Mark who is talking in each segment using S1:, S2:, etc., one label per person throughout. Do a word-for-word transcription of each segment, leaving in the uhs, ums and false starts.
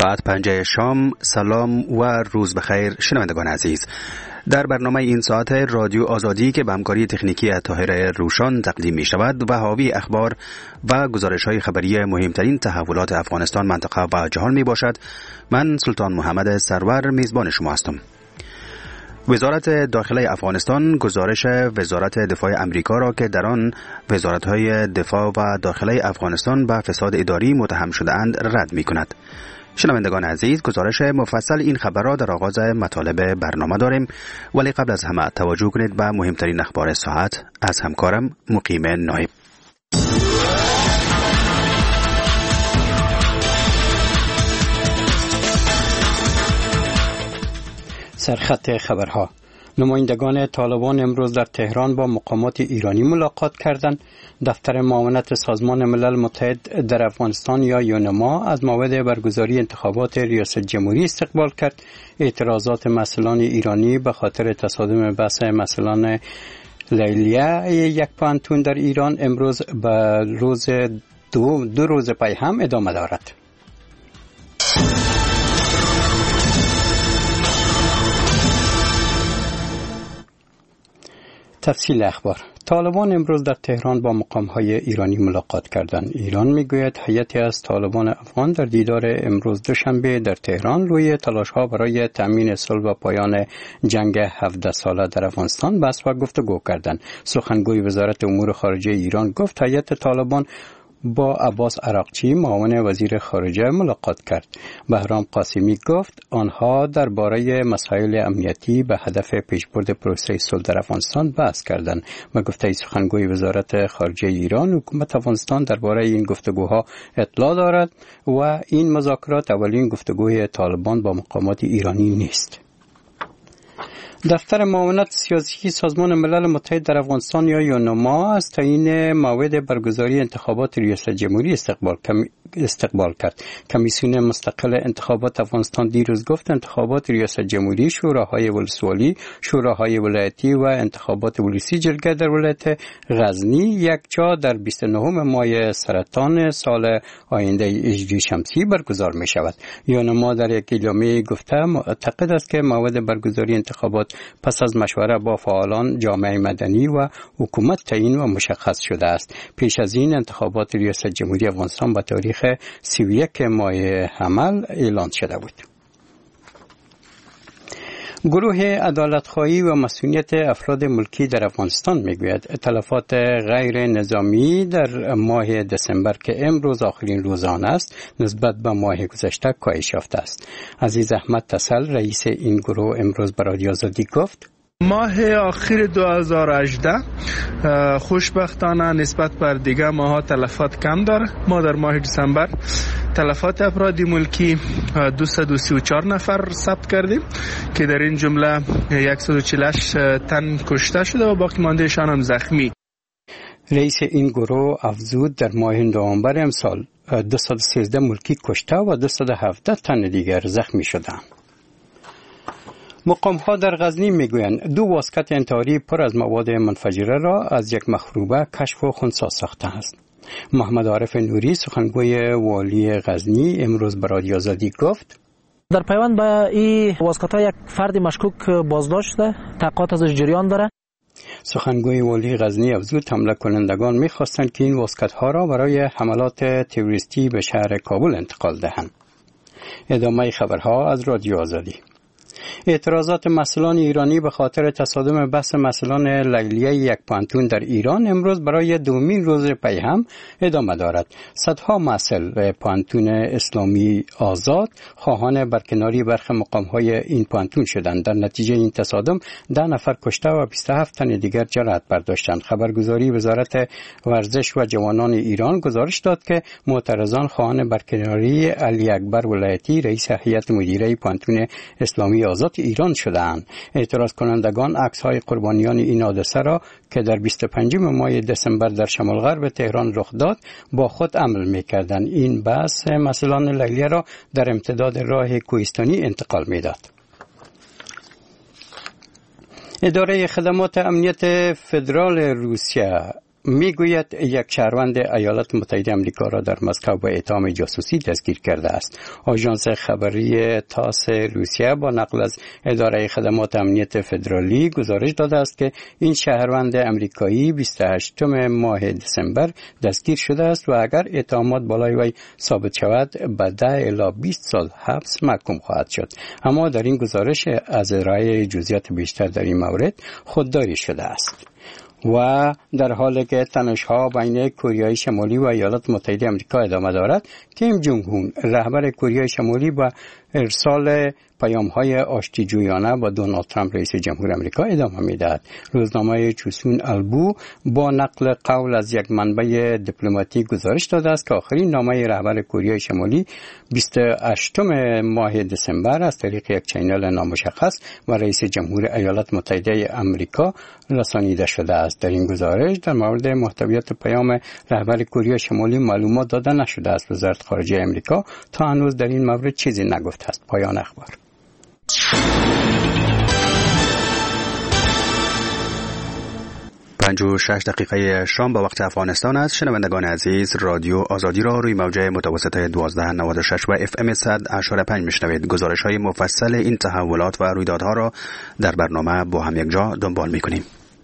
S1: ساعت پنجه شام. سلام و روز بخیر شنوندگان عزیز. در برنامه این ساعت رادیو آزادی که به همکاری تکنیکی طاهر روشان تقدیم می شود و حاوی اخبار و گزارش های خبری مهمترین تحولات افغانستان، منطقه و جهان می باشد. من سلطان محمد سرور میزبان شما هستم. وزارت داخله افغانستان گزارش وزارت دفاع امریکا را که در آن وزارت‌های دفاع و داخله افغانستان به فساد اداری متهم شده‌اند رد می‌کند. شنوندگان عزیز، گزارش مفصل این خبر را در آغاز مطالب برنامه داریم، ولی قبل از همه توجه کنید به مهمترین اخبار ساعت از همکارم مقیم نایب.
S2: سرخط خبرها. نمایندگان طالبان امروز در تهران با مقامات ایرانی ملاقات کردند. دفتر معاونت سازمان ملل متحد در افغانستان یا یونما از موعد برگزاری انتخابات ریاست جمهوری استقبال کرد. اعتراضات مسئولان ایرانی به خاطر تصادم بس مسئولان لیلیه یک پانتون در ایران امروز به روز دو, دو روز پی هم ادامه دارد. تفصیل اخبار. طالبان امروز در تهران با مقام‌های ایرانی ملاقات کردند. ایران میگوید هیئتی از طالبان افغان در دیدار امروز دوشنبه در تهران روی تلاش‌ها برای تامین صلح و پایان جنگ هفده ساله در افغانستان بحث و گفتگو کردند. سخنگوی وزارت امور خارجه ایران گفت هیئت طالبان با عباس عراقچی معاون وزیر خارجه ملاقات کرد. بهرام قاسمی گفت آنها درباره مسائل امنیتی به هدف پیشبرد پروسه صلح در افغانستان بحث کردند. و گفته سخنگوی وزارت خارجه ایران حکومت افغانستان درباره این گفتگوها اطلاع دارد و این مذاکرات اولین گفتگوی طالبان با مقامات ایرانی نیست. دفتر معاونت سیاسی سازمان ملل متحد در افغانستان یا یونما از تعیین موعد برگزاری انتخابات ریاست جمهوری استقبال استقبال کرد. کمیسیون مستقل انتخابات افغانستان دیروز گفت انتخابات ریاست جمهوری، شوراهای ولسوالی، شوراهای ولایتی و انتخابات ولسی جرگه در ولایت غزنی یک جا در بیست و نه ماه سرطان سال آینده هجری شمسی برگزار می شود. یونما در یک اعلامیه گفته معتقد است که موعد برگزاری انتخابات پس از مشوره با فعالان جامعه مدنی و حکومت تعیین و مشخص شده است. پیش از این انتخابات ریاست جمهوری افغانستان با تاریخ سی و یک ماه حمل اعلان شده بود. گروه عدالت‌خواهی و مسئولیت افراد ملکی در افغانستان میگوید تلفات غیر نظامی در ماه دسامبر که امروز آخرین روز آن است نسبت به ماه گذشته کاهش یافته است. عزیز احمد تسل رئیس این گروه امروز به رادیو آزادی گفت
S3: ماه آخر دو هزار و هجده خوشبختانه نسبت بر دیگه ماها تلفات کم داره. ما در ماه دسامبر تلفات افراد ملکی دویست و سی و چهار نفر ثبت کردیم که در این جمله صد و چهل و هشت تن کشته شده و باقی ماندهشان هم زخمی.
S2: رئیس این گروه افزود در ماه نوامبر امسال دویست و سیزده ملکی کشته و دویست و هفده تن دیگر زخمی شدند. مقام‌ها در غزنی میگویند دو واسکت انتحاری پر از مواد منفجره را از یک مخروبه کشف و خنثی ساخته است. محمد عارف نوری سخنگوی والی غزنی امروز به رادیو آزادی گفت
S4: در پیوند به این واسکت‌ها یک فرد مشکوک بازداشت شده، تحقیقات ازش جریان داره.
S2: سخنگوی والی غزنی افزود حمله کنندگان می‌خواستند که این واسکت‌ها را برای حملات تروریستی به شهر کابل انتقال دهند. ادامه خبرها از رادیو آزادی. اعتراضات مسئولان ایرانی به خاطر تصادم بس مسئولان لیلیه یک پانتون در ایران امروز برای دومین روز پی هم ادامه دارد. صدها مسئول پانتون اسلامی آزاد خواهان برکناری برخی مقام‌های این پانتون شدند. در نتیجه این تصادم ده نفر کشته و بیست و هفت تن دیگر جراحت برداشتند. خبرگزاری وزارت ورزش و جوانان ایران گزارش داد که معترضان خواهان برکناری علی اکبر ولایتی رئیس هیئت مدیره پانتون اسلامی آزاد ایران شدند. اعتراض کنندگان عکس‌های قربانیان این حادثه را که در بیست و پنجم ماه دسامبر در شمال غرب تهران رخ داد با خود عمل می‌کردند. این بس مسئولان لیلیه را در امتداد راه کوهستانی انتقال می‌داد. اداره خدمات امنیت فدرال روسیه میگوید یک شهروند ایالات متحده آمریکا را در مسکو به اتهام جاسوسی دستگیر کرده است. آژانس خبری تاس روسیه با نقل از اداره خدمات امنیت فدرالی گزارش داده است که این شهروند امریکایی بیست و هشتم ماه دسامبر دستگیر شده است و اگر اتهامات بالای وی ثابت شود به ده الی بیست سال حبس محکوم خواهد شد. اما در این گزارش از ارائه جزئیات بیشتر در این مورد خودداری شده است. و در حالی که تنش‌ها بین کره شمالی و ایالات متحده آمریکا ادامه دارد، کیم جونگ اون رهبر کره شمالی با ارسال پیام‌های آشتی‌جویانه با دونالد ترامپ رئیس جمهور آمریکا ادامه می‌دهد. روزنامه چوسون البو با نقل قول از یک منبع دیپلماتیک گزارش داده است که آخرین نامه رهبر کره شمالی بیست و هشتم ماه دسامبر از طریق یک چینل نامشخص و رئیس جمهور ایالات متحده آمریکا رسانیده شده است. در این گزارش در مورد محتویات پیام رهبر کره شمالی معلومات داده نشده است. وزارت خارجه آمریکا تا هنوز در این مورد چیزی نگفته است. پایان اخبار.
S1: پنج و شش دقیقه شام با وقت افغانستان است. شنوندگان عزیز، رادیو آزادی را روی موجه متوسط دوازده نود و شش و اف ام صد و اشاره پنج میشنوید. گزارش های مفصل این تحولات و رویدادها را در برنامه با هم یک جا دنبال میکنیم.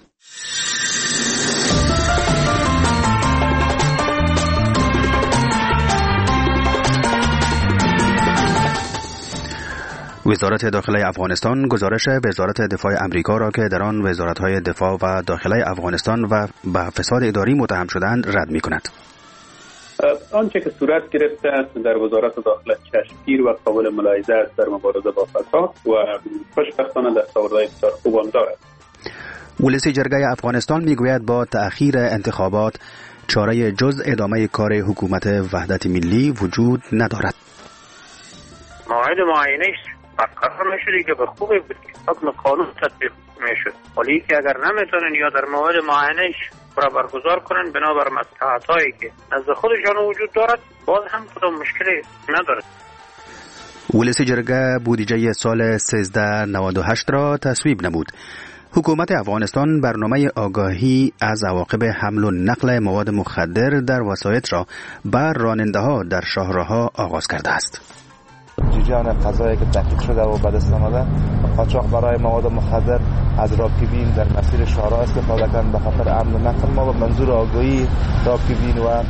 S1: وزارت داخله افغانستان گزارش وزارت دفاع امریکا را که در آن وزارت‌های دفاع و داخله افغانستان و به فساد اداری متهم شدند رد می‌کند.
S5: آنچه که صورت گرفته است در وزارت داخله چشمگیر و قابل ملاحظه است در مبارزه با فساد و خوشبختانه دستاوردهای بسیار خوب هم دارد.
S1: ولسی جرگه افغانستان میگوید با تأخیر انتخابات چاره جز ادامه کار حکومت وحدت ملی وجود ندارد.
S6: موعد معینه قرار نشده که به خوبی بود که حکم قانون تطبیق میشد، ولی که اگر نمیتونن یا در موعد معینهش را برگزار کنن بنابر مصلحت‌هایی که نزد خودشان وجود دارد، باز هم کدام مشکلی ندارد.
S1: ولسی جرگه بودجه سال سیزده نود و هشت را تصویب نمود. حکومت افغانستان برنامه آگاهی از عواقب حمل و نقل مواد مخدر در وسایط را بر راننده‌ها در شاهراه‌ها آغاز کرده است.
S7: جریان قضایی که تحقیق شده و به دست آمده، قاچاق برای مواد مخدر از راکبین در مسیر شهرها استفاده کردن به خاطر امن و نقل ما به منظور آگاهی راکبین و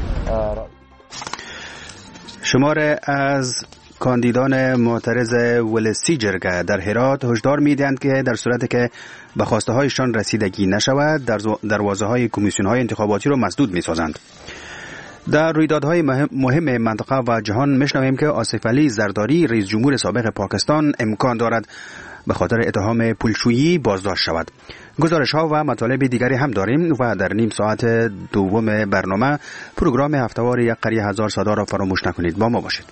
S1: شماره از کاندیدان معترض ولسی جرگه در هرات هشدار می‌دهند که در صورتی که به خواسته هایشان رسیدگی نشود دروازه های کمیسیون های انتخاباتی را مسدود می‌سازند. در رویدادهای مهم منطقه و جهان میشنویم که آصف علی زرداری رئیس جمهور سابق پاکستان امکان دارد به خاطر اتهام پولشویی بازداشت شود. گزارش ها و مطالب دیگری هم داریم و در نیم ساعت دوم برنامه پروگرام هفتهوار یک قریه هزار صدا را فراموش نکنید. با ما باشید.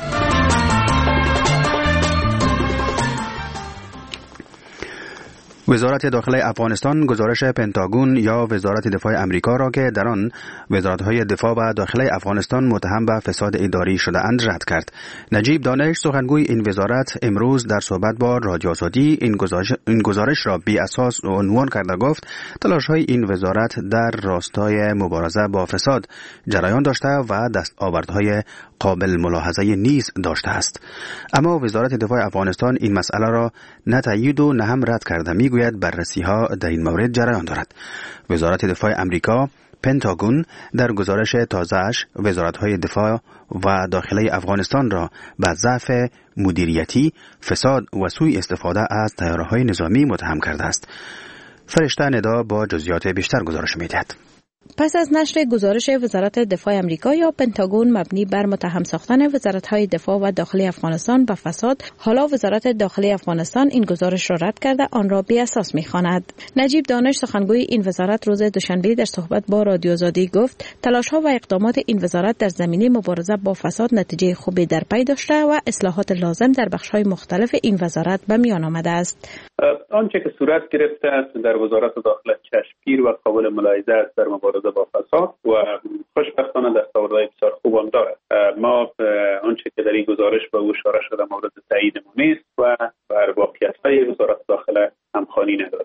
S1: وزارت داخله افغانستان گزارش پنتاگون یا وزارت دفاع امریکا را که در آن وزارت‌های دفاع و داخله افغانستان متهم به فساد اداری شده‌اند رد کرد. نجیب دانش سخنگوی این وزارت امروز در صحبت با رادیو آزادی این گزارش, این گزارش را بی اساس عنوان کرده گفت تلاش‌های این وزارت در راستای مبارزه با فساد جریان داشته و دستاوردهای قابل ملاحظه نیز داشته است. اما وزارت دفاع افغانستان این مسئله را نه تایید و نه هم رد کرده. میگوید بررسی ها در این مورد جریان دارد. وزارت دفاع امریکا پنتاگون در گزارش تازه‌اش وزارت‌های دفاع و داخله افغانستان را به ضعف مدیریتی، فساد و سوء استفاده از طیاره‌های نظامی متهم کرده است. فرشته ندا با جزئیات بیشتر گزارش می‌دهد.
S8: پس از نشر گزارش وزارت دفاع امریکا یا پنتاگون مبنی بر متهم ساختن وزارت‌های دفاع و داخلی افغانستان به فساد، حالا وزارت داخلی افغانستان این گزارش را رد کرده آن را بی اساس می‌خواند. نجیب دانش سخنگوی این وزارت روز دوشنبه در صحبت با رادیو آزادی گفت تلاش‌ها و اقدامات این وزارت در زمینه مبارزه با فساد نتیجه خوبی در پی داشته و اصلاحات لازم در بخش‌های مختلف این وزارت به میان آمده است.
S5: آنچه که صورت گرفته است در وزارت داخله چشمگیر و قابل ملاحظه است در مبارزه با فساد و خوشبختانه دستاوردهای بسیار خوب هم دارد. ما آنچه که در این گزارش به او اشاره شده مورد تایید ما نیست و بر واقعیت‌های وزارت داخله همخوانی ندارد.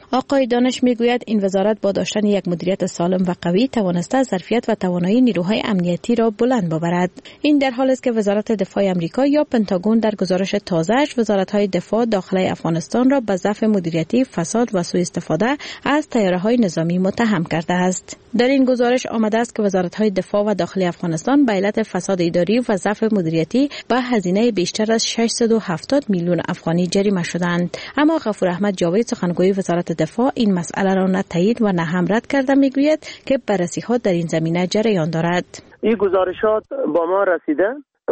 S8: آقای دانش میگوید این وزارت با داشتن یک مدیریت سالم و قوی توانسته ظرفیت و توانایی نیروهای امنیتی را بلند ببرد. این در حالی است که وزارت دفاع آمریکا یا پنتاگون در گزارش تازه‌اش وزارت‌های دفاع داخلی افغانستان را به ضعف مدیریتی، فساد و سوء استفاده از طیاره‌های نظامی متهم کرده است. در این گزارش آمده است که وزارت‌های دفاع و داخلی افغانستان به علت فساد اداری و ضعف مدیریتی به هزینه بیشتر از ششصد و هفتاد میلیون افغانی جریمه شدند. اما غفور احمد جاوید سخنگوی وزارت دفاع این مسئله را نه تایید و نه هم رد کرده میگوید که بررسی‌ها در این زمینه جریان دارد.
S6: این گزارشات با ما رسیده،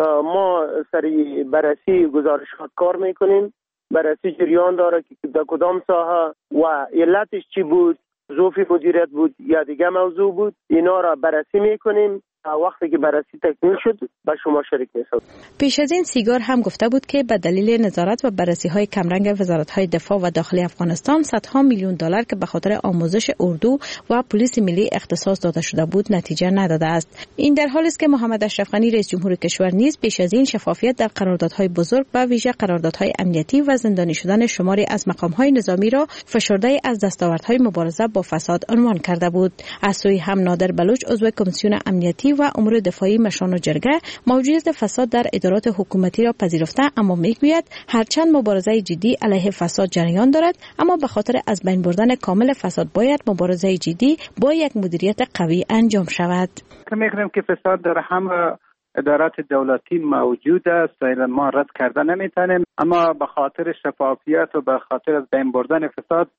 S6: ما سری بررسی گزارشات کار میکنیم، بررسی جریان داره که در کدام ساحه و علتش چی بود، ضعف مدیریت بود یا دیگه موضوع بود، اینا را بررسی میکنیم. وقتی که بررسی تکمیل شد با شما شریک میشم.
S8: پیش از این سیگار هم گفته بود که به دلیل نظارت و بررسی های کمرنگ وزارت های دفاع و داخلی افغانستان صدها میلیون دلار که به خاطر آموزش اردو و پلیس ملی اختصاص داده شده بود نتیجه نداده است. این در حالی است که محمد اشرف غنی رئیس جمهور کشور نیز پیش از این شفافیت در قراردادهای بزرگ و ویژه قراردادهای امنیتی و زندانی شدن شماری از مقام های نظامی را فشرده از دستاوردهای مبارزه با فساد عنوان کرده بود. از سوی هم نادر بلوچ عضو کمیسیون امنیتی و امور دفاعی مشان و جرگه موجودیت فساد در ادارات حکومتی را پذیرفته، اما میگوید هرچند مبارزه جدی علیه فساد جریان دارد، اما به خاطر از بین بردن کامل فساد باید مبارزه جدی با یک مدیریت قوی انجام شود.
S9: می‌گویم که فساد در همه ادارات دولتی موجود است و ما رد کردن نمیتونیم، اما به خاطر شفافیت و به خاطر از بین بردن فساد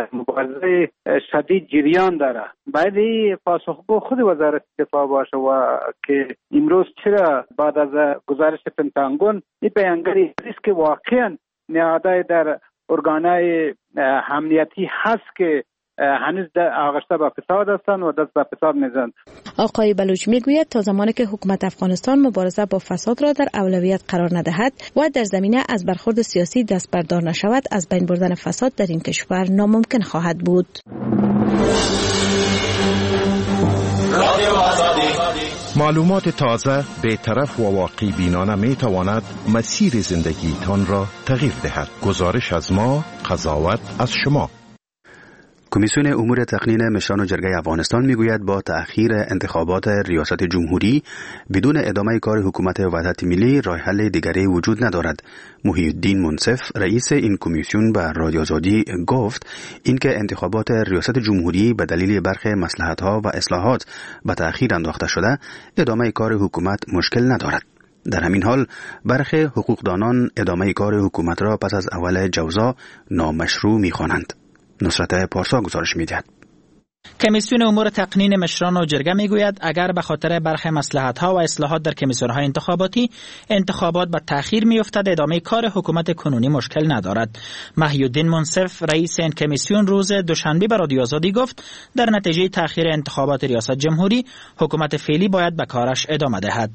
S9: مبارزه شدید جریان داره. باید پاسخگو خود وزارت دفاع باشه و که امروز چرا بعد از گزارش پنتاگون این بیانگری است که واقعا نهادهای در ارگانهای امنیتی هست که هنوز آغشته به فساد هستند و دست به فساد میزنند.
S8: آقای بلوچ میگوید تا زمانی که حکومت افغانستان مبارزه با فساد را در اولویت قرار ندهد و در زمینه از برخورد سیاسی دست بردار نشود، از بین بردن فساد در این کشور ناممکن خواهد بود.
S10: معلومات تازه، بی‌طرف و واقعی بینانه می تواند مسیر زندگیتان را تغییر دهد. گزارش از ما، قضاوت از شما.
S1: کمیسیون امور تقنین مشران و جرگه افغانستان میگوید با تأخیر انتخابات ریاست جمهوری بدون ادامه کار حکومت وحدت ملی راه حل دیگری وجود ندارد. محی الدین منصف رئیس این کمیسیون به رادیو آزادی گفت اینکه انتخابات ریاست جمهوری به دلیل برخی مصلحت‌ها و اصلاحات به تأخیر انداخته شده، ادامه کار حکومت مشکل ندارد. در همین حال برخی حقوقدانان ادامه کار حکومت را پس از اول جوزا نامشروع می‌خوانند. نصرت پارسا گزارش می‌دهد.
S11: کمیسیون امور تقنین مشران و جرگه میگوید اگر به خاطر برخی مصلحت‌ها و اصلاحات در کمیسیون‌های انتخاباتی انتخابات به تأخیر می‌افتد، ادامه کار حکومت کنونی مشکل ندارد. محی الدین منصف رئیس این کمیسیون روز دوشنبه به رادیو آزادی گفت در نتیجه تأخیر انتخابات ریاست جمهوری حکومت فعلی باید به کارش ادامه دهد.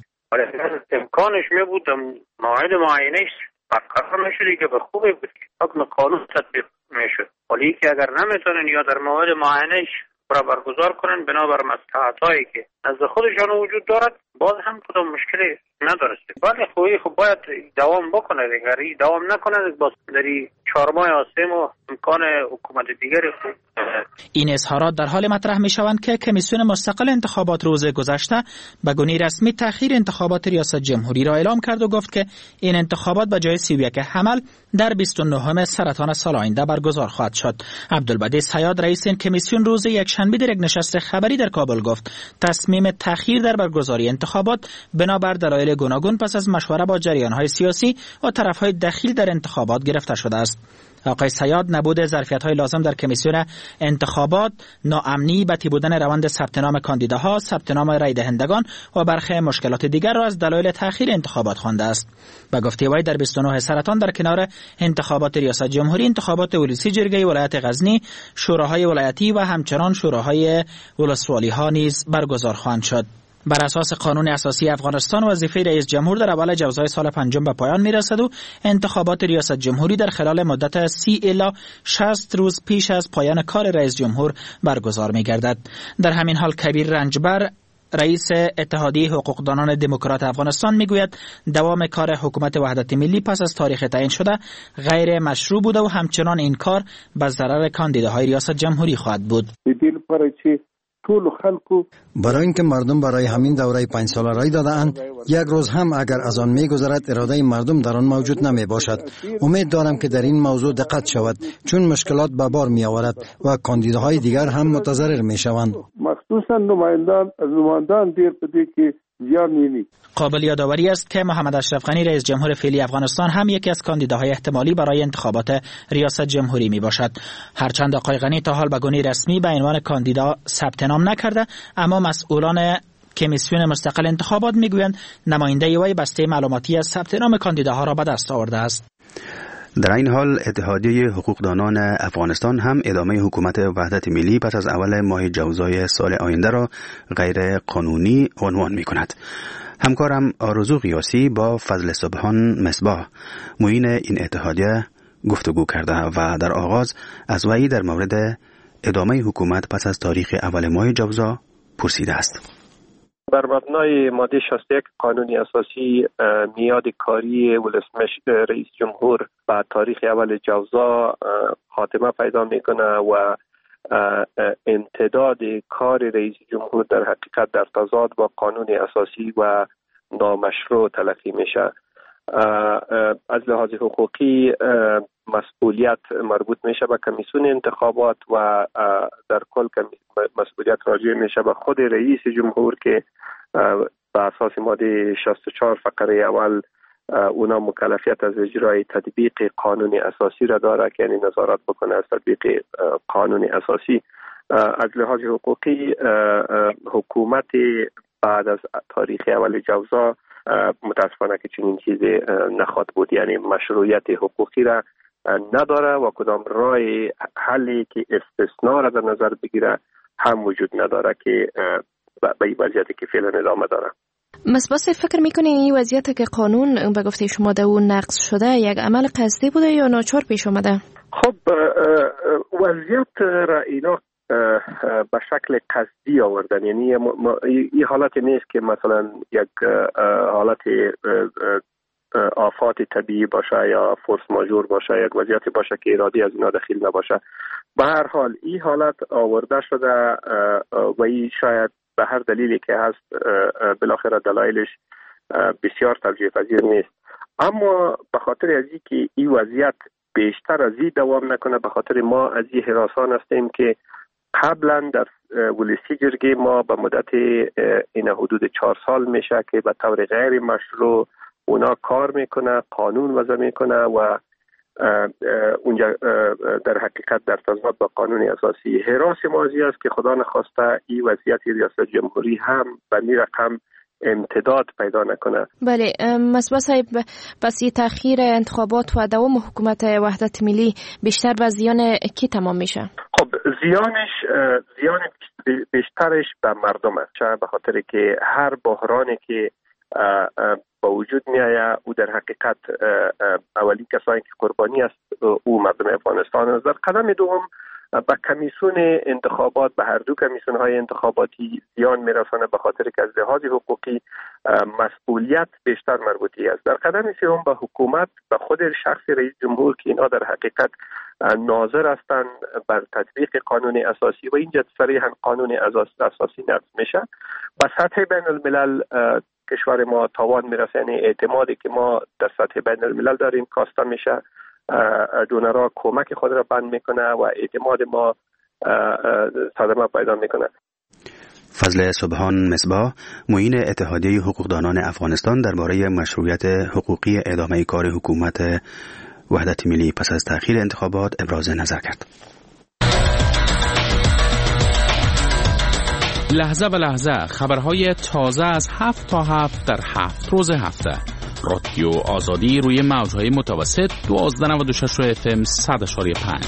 S6: امکانش می‌بود موعد معینش برقرار می‌شد که به خوبی بود حکم قانون تطبیق میشد، ولی که اگر نمیتونن یا در موعد معینش را برگزار کنن بنابر مصلحت‌هایی که نزد خودشان وجود دارد، باز هم کدام مشکلی نداره. ولی خوبی خب باید دوام بکنه، اگر دوام نکنه باز در چهار ماه آسیم و امکان حکومت دیگری خوب.
S11: این اظهارات در حال مطرح می شوند که کمیسیون مستقل انتخابات روز گذشته به گونه رسمی تأخیر انتخابات ریاست جمهوری را اعلام کرد و گفت که این انتخابات به جای سی و یک حمل در بیست و نه سرطان سال آینده برگزار خواهد شد. عبدالبدی صیاد رئیس این کمیسیون روز یکشنبه در یک نشست خبری در کابل گفت تصمیم تأخیر در برگزاری انتخابات بنابر دلایل گوناگون پس از مشوره با جریان‌های سیاسی و طرف‌های دخیل در انتخابات گرفته شده است. آقای صیاد نبود ظرفیت‌های لازم در کمیسیون انتخابات، ناامنی، بطی بودن روند ثبت نام کاندیداها، ثبت نام رای دهندگان و برخی مشکلات دیگر را از دلایل تأخیر انتخابات خوانده است. به گفته وی در بیست و نه سرطان در کنار انتخابات ریاست جمهوری، انتخابات ولسی جرگه ولایت غزنی، شوراهای ولایتی و همچنان شوراهای ولسوالی‌ها نیز برگزار خواهند شد. بر اساس قانون اساسی افغانستان وظیفه رئیس جمهور در اول جوزای سال پنجم به پایان میرسد و انتخابات ریاست جمهوری در خلال مدت سی الی شصت روز پیش از پایان کار رئیس جمهور برگزار میگردد. در همین حال کبیر رنجبر رئیس اتحادیه حقوقدانان دموکرات افغانستان میگوید دوام کار حکومت وحدت ملی پس از تاریخ تعیین شده غیر مشروع بوده و همچنان این کار به ضرر کاندیداهای ریاست جمهوری خواهد بود.
S12: برای اینکه مردم برای همین دوره پنج ساله رای داده‌اند، یک روز هم اگر از آن می‌گذرد اراده مردم در آن موجود نمی باشد. امید دارم که در این موضوع دقت شود، چون مشکلات به بار می آورد و کاندیداهای دیگر هم متضرر می شوند.
S13: مخصوصا نمایندان از نمایندان دیر پدی که زیان نینی.
S11: قابل یادآوری است که محمد اشرف غنی رئیس جمهور فعلی افغانستان هم یکی از کاندیداهای احتمالی برای انتخابات ریاست جمهوری می باشد. هرچند آقای غنی تا حال به گونه رسمی به عنوان کاندیدا ثبت نام نکرده، اما مسئولان کمیسیون مستقل انتخابات میگویند نماینده وی بسته معلوماتی از ثبت نام کاندیداها را به دست آورده است.
S1: در این حال اتحادیه حقوقدانان افغانستان هم ادامه حکومت وحدت ملی پس از اول ماه جوزای سال آینده را غیر قانونی عنوان می کند. همکارم آرزو قیاسی با فضل سبحان مصباح معین این اتحادیه گفتگو کرده و در آغاز از وی در مورد ادامه حکومت پس از تاریخ اول ماه جوزا پرسیده است.
S14: بر مبنای ماده شصت و یک قانون اساسی میاد کاری ولسمشر رئیس جمهور به تاریخ اول جوزا خاتمه پیدا میکنه و امتداد کار رئیس جمهور در حقیقت در تضاد با قانون اساسی و نامشروع تلقی میشه. از لحاظ حقوقی مسئولیت مربوط میشه به کمیسیون انتخابات و در کل مسئولیت راجع میشه به خود رئیس جمهور که به اساس ماده شصت و چهار فقره اول اونا مکلفیت از اجرای تطبیق قانون اساسی را داره که یعنی نظارت بکنه از تطبیق قانون اساسی. از لحاظ حقوقی حکومت بعد از تاریخ اول جوزا متاسفانه که چنین چیزی نخواهد بود، یعنی مشروعیت حقوقی را نداره و کدام راه حلی که استثناء را در نظر بگیره هم وجود نداره که به این وضعیتی که فعلا ادامه داره.
S15: مصباح فکر میکنین این وضعیت که قانون به گفته شما در اون نقض شده یک عمل قصدی بوده یا ناچار پیش آمده؟
S14: خب وضعیت را اینا به شکل قصدی آوردن، یعنی این حالت نیست که مثلا یک حالت آفات طبیعی باشه یا فورس ماژور باشه، یک وضعیت باشه که ارادی از اینا دخیل نباشه. به هر حال این حالت آورده شده و این شاید به هر دلیلی که هست بالاخره دلایلش بسیار توجیه پذیر نیست، اما به خاطر از این که این وضعیت بیشتر از این دوام نکنه، به خاطر ما از این هراسان هستیم که قبلا در ولسی جرگه ما به مدت این حدود چهار سال میشه که به طور غیر مشروع اونا کار میکنه، قانون وضع میکنه و اونجا در حقیقت در تضاد با قانون اساسی. هراس مازی است که خدا نخواسته این وضعیت ریاست جمهوری هم به این رقم امتداد پیدا نکنه.
S15: بله مصباح صاحب، پس این تأخیر انتخابات و دوام حکومت وحدت ملی بیشتر به زیان کی تمام میشه؟
S14: خب زیانش زیان بیشترش به مردم است، به خاطر که هر بحرانی که با وجود می آید او در حقیقت اولی کسانی که قربانی است او مردم افغانستان است. در قدم دوم به کمیسیون انتخابات، به هر دو کمیسیون های انتخاباتی زیان می رسانه به خاطر که از لحاظ حقوقی مسئولیت بیشتر مربوطی است. در قدم سوم به حکومت، به خود شخص رئیس جمهور که اینا در حقیقت ناظر هستند بر تطبیق قانون اساسی و اینجا صریحا قانون اساسی نقض میشه. به سطح بین الملل کشور ما تاوان میرسه، یعنی اعتمادی که ما در سطح بین الملل داریم کاسته میشه، دونرها کمک خود را بند میکنه و اعتماد ما صدمه پیدا میکنه.
S1: فضل سبحان مصباح معین اتحادیه حقوقدانان افغانستان درباره مشروعیت حقوقی ادامه کار حکومت وحدت ملی پس از تأخیر انتخابات ابراز نظر کرد.
S16: لحظه به لحظه خبرهای تازه از هفت تا هفت در هفت روز هفته. رادیو آزادی روی موجهای متوسط دوازده و نود و شش اف ام صد اشاری پنج.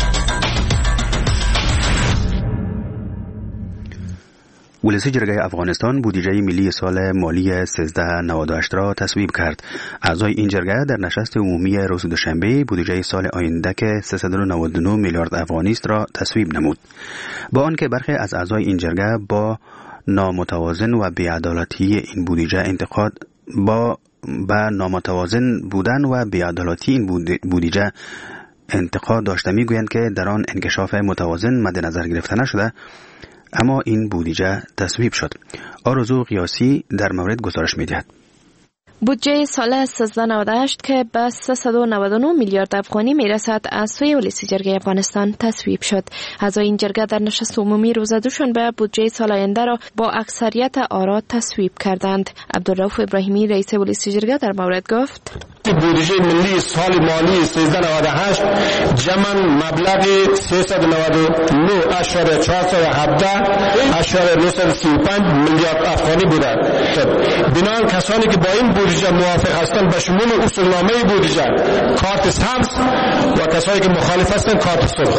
S1: ولسی جرگه افغانستان بودجه ملی سال مالی سیزده نود و هشت را تصویب کرد. اعضای این جرگه در نشست عمومی روز دوشنبه بودجه سال آینده که سیصد و نود و نه میلیارد افغانی است را تصویب نمود. با آنکه برخی از اعضای این جرگه با نامتوازن و بی‌عدالتی این بودجه انتقاد با با نامتوازن بودن و بی‌عدالتی این بودجه انتقاد داشته. میگویند که در آن انکشاف متوازن مد نظر گرفته نشده، اما این بودجه تصویب شد. آرزو قیاسی در مورد گزارش می‌دهد.
S15: بودجه سال سیزده نود و هشت که به سیصد و نود و نه میلیارد افغانی میرسد از سوی ولسی جرگه افغانستان تصویب شد. اعضای این جرگه در نشست عمومی روز دوشنبه بودجه سال آینده را با اکثریت آرا تصویب کردند. عبدالرؤوف ابراهیمی رئیس ولسی جرگه در مورد گفت:
S17: بودجه ملی سال مالی سیزده نود و هشت جمعاً مبلغ سیصد و نود و نه اشاره چهارصد و هفده اشاره نهصد و سی و پنج میلیارد افغانی بوده. بنابراین کسانی که با این بودجه موافق هستند به شمول اصولنامه بودجه کارت سبز و کسانی که مخالف هستند کارت سرخ.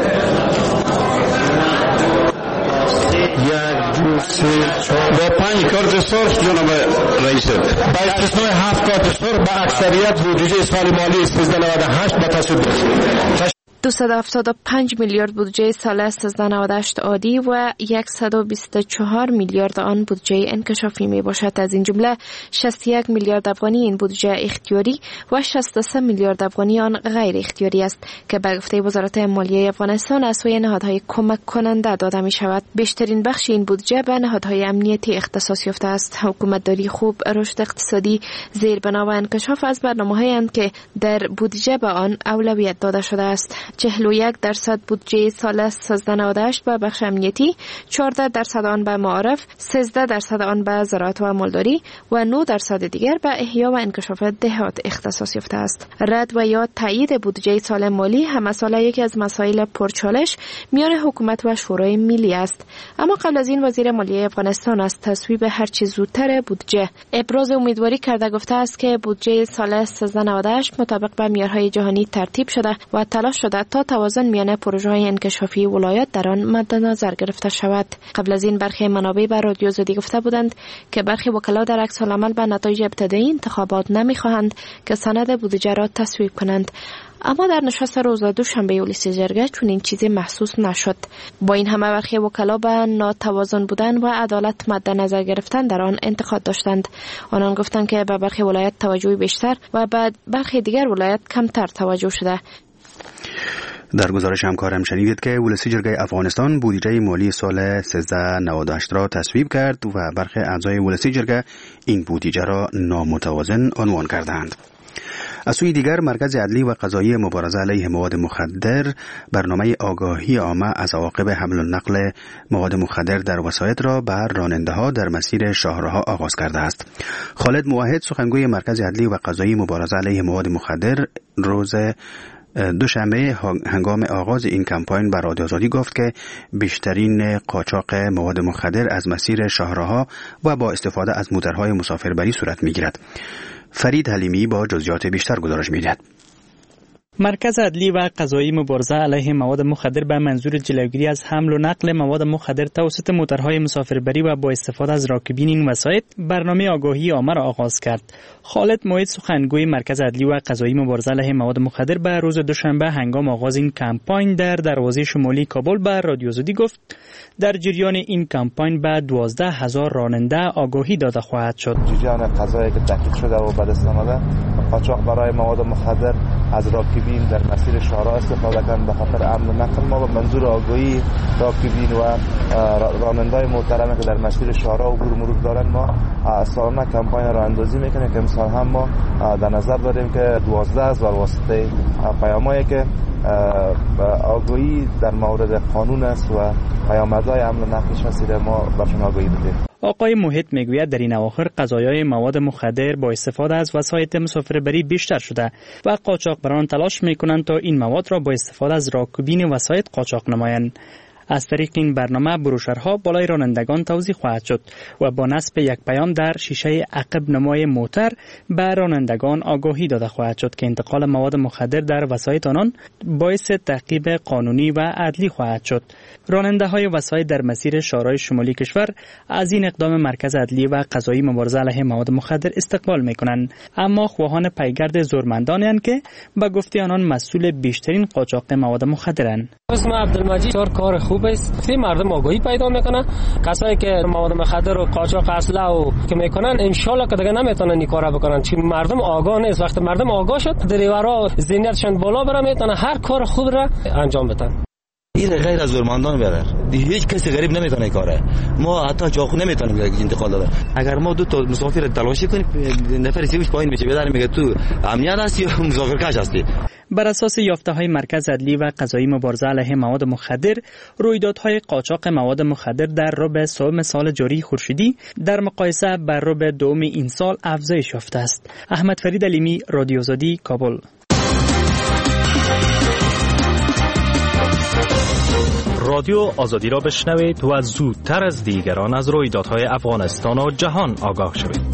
S17: یک دو سه چهار با پنج کارت سرخ جناب رئیس با استثنای هفت کارت سرخ با اکثریت بودجه سال مالی سیزده نود و هشت به تصویب رسید.
S15: دویست و هفتاد و پنج میلیارد بودجه سال سیزده نود و هشت عادی و صد و بیست و چهار میلیارد آن بودجه انکشافی می باشد. از این جمله شصت و یک میلیارد افغانی این بودجه اختیاری و شصت و سه میلیارد افغانی آن غیر اختیاری است که به گفته وزارت مالیه افغانستان از سوی نهادهای کمک کننده داده می شود. بیشترین بخش این بودجه به نهادهای امنیتی اختصاص یافته است. حکومتداری خوب، رشد اقتصادی، زیربنا و انکشاف از برنامه‌هایی اند که در بودجه به آن اولویت داده شده است. چهل و یک درصد بودجه سال سیزده نود و هشت به بخش امنیتی، چهارده درصد آن به معارف، سیزده درصد آن به زراعت و مالداری و نه درصد دیگر به احیا و انکشاف دهات اختصاص یافته است. رد و یا تایید بودجه سال مالی همساله یکی از مسائل پرچالش میان حکومت و شورای ملی است. اما قبل از این وزیر مالیه افغانستان از تصویب هر چه زودتر بودجه ابراز امیدواری کرده گفته است که بودجه سال سیزده نود و هشت مطابق با معیارهای جهانی ترتیب شده و تلاش شده تا توازن میان پروژه‌های انکشافی ولایت در آن مد نظر گرفته شود. قبل از این برخی منابع به رادیو آزادی گفته بودند که برخی وکلا در عکس العمل به نتایج ابتدایی انتخابات نمی‌خواهند که سند بودجه را تصویب کنند. اما در نشست روز دوشنبه ولسی جرگه چون این چیزی محسوس نشد. با این همه برخی وکلا به ناتوازن بودن و عدالت مد نظر گرفتن در آن انتقاد داشتند. آنان گفتند که به برخی ولایت توجه بیشتر و به برخی دیگر ولایت کمتر توجه شده.
S1: در گزارش همکارم شنیدید که ولسی جرگه افغانستان بودجه مالی سال سیزده نود و هشت را تصویب کرد و برخی اعضای ولسی جرگه این بودجه را نامتوازن عنوان کردند. از سوی دیگر مرکز عدلی و قضایی مبارزه علیه مواد مخدر برنامه آگاهی عامه از عواقب حمل و نقل مواد مخدر در وسایط را بر راننده‌ها در مسیر شاهراه‌ها آغاز کرده است. خالد موحد سخنگوی مرکز عدلی و قضایی مبارزه علیه مواد مخدر روز دوشنبه هنگام آغاز این کمپاین بر رادیو آزادی گفت که بیشترین قاچاق مواد مخدر از مسیر شاهراه‌ها و با استفاده از موترهای مسافربری صورت می‌گیرد. فرید حلیمی با جزئیات بیشتر گزارش می‌دهد.
S18: مرکز عدلی و قضایی مبارزه علیه مواد مخدر به منظور جلوگیری از حمل و نقل مواد مخدر توسط موترهای مسافربری و با استفاده از راکبین این وسایط برنامه آگاهی عامه را آغاز کرد. خالد موحد سخنگوی مرکز عدلی و قضایی مبارزه علیه مواد مخدر به روز دوشنبه هنگام آغاز این کمپاین در دروازه شمالی کابل به رادیو آزادی گفت در جریان این کمپاین به دوازده هزار راننده آگاهی داده خواهد شد.
S7: جریان قضایی که تحقیق شده و به دست آمده قاچاق برای مواد مخدر از راکبین در مسیر شهرها استفاده کردن به خاطر امن نقل ما به منظور آگاهی راکبین و راننده‌های محترم که در مسیر شهرها عبور مرور دارن ما سالانه کمپاین را اندازی میکنیم که امسال هم ما در نظر داریم که دوازده هزار واسطه پیامایی که آگاهی در مورد قانون است و پیامدهای امن نقلش مسیر ما برشون آگاهی بده.
S18: آقای موحد میگوید در این اواخر قضایای مواد مخدر با استفاده از وسایط مسافربری بیشتر شده و قاچاقبران تلاش میکنند تا این مواد را با استفاده از راکبین وسایط قاچاق نمایند. از طریق این برنامه بروشرها بالای رانندگان توزیع خواهد شد و با نصب یک پیام در شیشه عقب نمای موتر به رانندگان آگاهی داده خواهد شد که انتقال مواد مخدر در وسایط آنان باعث تعقیب قانونی و عدلی خواهد شد. راننده های وسایط در مسیر شهرهای شمالی کشور از این اقدام مرکز عدلی و قضایی مبارزه علیه مواد مخدر استقبال میکنند، اما خواهان پیگرد زورمندانند که به گفته آنان مسئول بیشترین قاچاق مواد مخدرند.
S19: اسم عبدالمجید کار خوب بایستی مردم آگاهی پیدا میکنه. کسایی که مواد مخدر و قاچاق اسلحه و که میکنن ان شاء الله که دیگه نمیتونن این کارا بکنن، چون مردم آگاه نیست. وقتی مردم آگاه شد دریورا ذهنیتشون بالا بره، میتونن هر کار خود را انجام بدن.
S20: این غیر از زورمندان برر، هیچ کسی غریب نمیتونه کاره. ما حتی چاقو نمیتونیم انتقال دادن. اگر ما دو تا مسافر تلاشی کنیم نفر سیوش پایین میشه، بدار میگه تو امنیت هستی یا مسافرکش هستی.
S18: بر اساس یافته‌های مرکز عدلی و قضایی مبارزه علیه مواد مخدر، رویدادهای قاچاق مواد مخدر در ربع سوم سال جاری خورشیدی در مقایسه با ربع دوم این سال افزایش یافته است. احمد فرید علیمی، رادیو آزادی، کابل.
S21: رادیو آزادی را بشنوید و زودتر از دیگران از رویدادهای افغانستان و جهان آگاه شوید.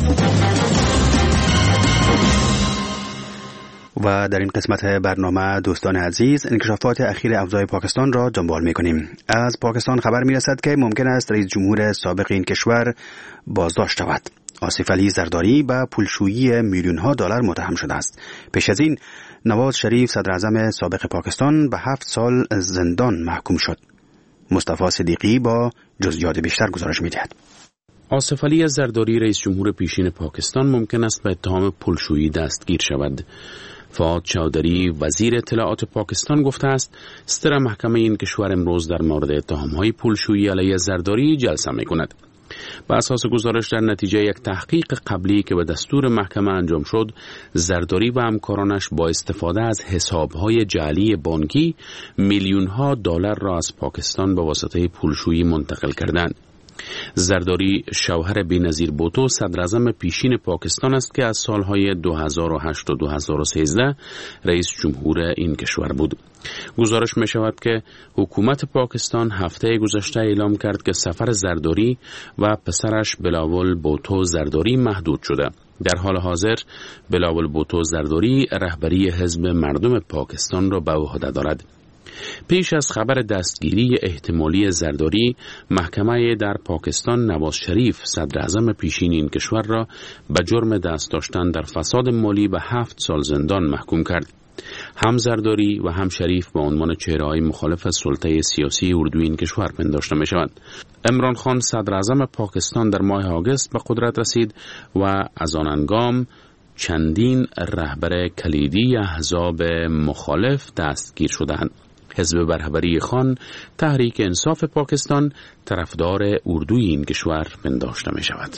S1: و در این قسمت برنامه دوستان عزیز انکشافات اخیر افزای پاکستان را دنبال می‌کنیم. از پاکستان خبر می‌رسد که ممکن است رئیس جمهور سابق این کشور بازداشت شود. آصف علی زرداری به پولشویی میلیون‌ها دلار متهم شده است. پیش از این نواز شریف صدر اعظم سابق پاکستان به هفت سال زندان محکوم شد. مصطفی صدیقی با جزئیات بیشتر گزارش می‌دهد.
S16: آصف علی زرداری رئیس جمهور پیشین پاکستان ممکن است به اتهام پولشویی دستگیر شود. فؤاد چودری وزیر اطلاعات پاکستان گفته است ستر محکمه این کشور امروز در مورد اتهام‌های پولشویی علیه زرداری جلسه می‌کند. بر اساس گزارش در نتیجه یک تحقیق قبلی که به دستور محکمه انجام شد، زرداری و همکارانش با استفاده از حساب‌های جعلی بانکی میلیون‌ها دلار را از پاکستان به واسطه پولشویی منتقل کردند. زرداری شوهر بی‌نظیر بوتو صدر اعظم پیشین پاکستان است که از سالهای دو هزار و هشت و دو هزار و سیزده رئیس جمهور این کشور بود. گزارش می شود که حکومت پاکستان هفته گذشته اعلام کرد که سفر زرداری و پسرش بلاول بوتو زرداری محدود شده. در حال حاضر بلاول بوتو زرداری رهبری حزب مردم پاکستان را به عهده دارد. پیش از خبر دستگیری احتمالی زرداری، محکمه در پاکستان نواز شریف صدر اعظم پیشین این کشور را به جرم دست داشتن در فساد مالی به هفت سال زندان محکوم کرد. هم زرداری و هم شریف به عنوان چهره‌های مخالف سلطه سیاسی اردوی این کشور پنداشته می شوند. عمران خان صدر اعظم پاکستان در ماه آگوست به قدرت رسید و از آن هنگام چندین رهبر کلیدی احزاب مخالف دستگیر شدند. حزب برهبری خان تحریک انصاف پاکستان طرفدار اردوی این کشور پنداشته می شود.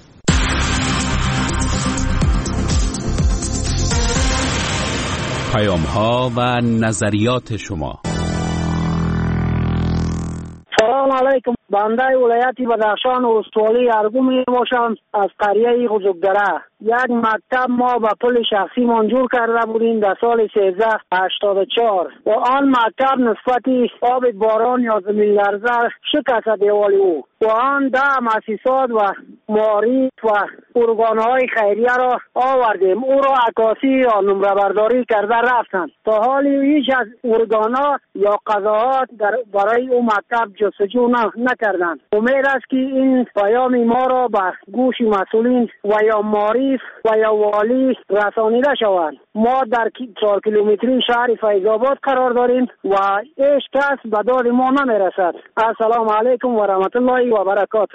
S16: پیام ها و نظریات شما.
S22: سلام علیکم. بنده ولایت بدخشان استولی ارگو می باشم از قریه غزوگره. یک مکتب ما به پول شخصی منظور کرده بودیم در سال سیزده هشتاد و چهار و آن مکتب نسبتی آب باران یا زمین لرزه شکست دیوال او و آن ده مؤسسات و معارف و ارگانهای خیریه را آوردیم. او را عکاسی یا نمره برداری کرده رفتند. تا حالی هیچ از ارگانها یا قضاوت برای او مکتب جستجو نکردند. امید است که این پیام ما را به گوش مسئولین و یا معارف و یا والی رسانیده شود. ما در چهار کیلومتری شهر فیض‌آباد قرار داریم و هیچ کس به داد ما نمیرسد. السلام علیکم و رحمت الله و برکاته.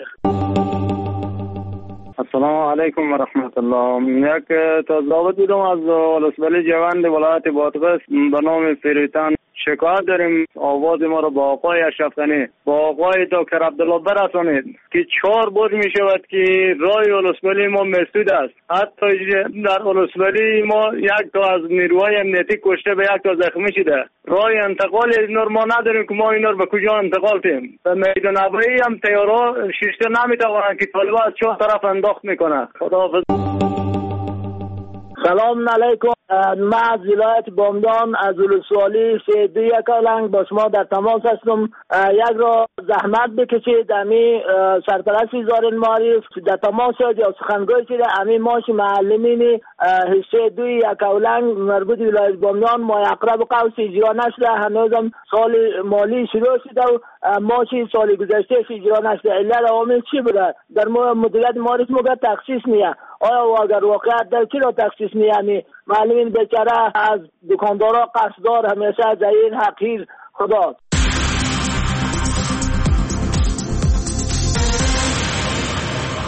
S23: السلام علیکم و رحمت الله. یک تازاوت بودم از ولسوالی جوند ولایت بادغیس به نام فریتان. شکایت داریم آواز ما را با آقای اشرف غنی با آقای دکتر عبدالله برسانید که چهار بار می شود که رای ولسوالی ما مسدود است. حتی در ولسوالی ما یک تا از نیروهای امنیتی کشته به یک تا زخمی شده. رای انتقال اینا ما نداریم که ما اینا رو به کجا انتقال کنیم. به میدان ابری هم تیارا شیشته نمیتوانند که طالبا از چهار طرف انداخت میکنه. خداحافظ.
S22: سلام علیکم. من از ولایت بامدان از ولسوالی سیدی یکالنگ با شما در تماس هستم. یک را زحمت بکشید امی سرپرست وزارت معارف در تماس یا سخنگوی شده امی ماش معلمین حصه دوی یکالنگ مربوط ولایت بامدان ما اقرب قوس اجرا نشده. هنوزم سال مالی شروع شده و ماشی سال گذشته اجرا نشده. علت عامل چی بوده؟ در مدیریت معارف موقع تخصیص نیه. آیا اگر واقعیت در چی را تخصیص نیه؟ معلمین بیچاره از دکاندارا قصدار همیشه از این حقیر خدا.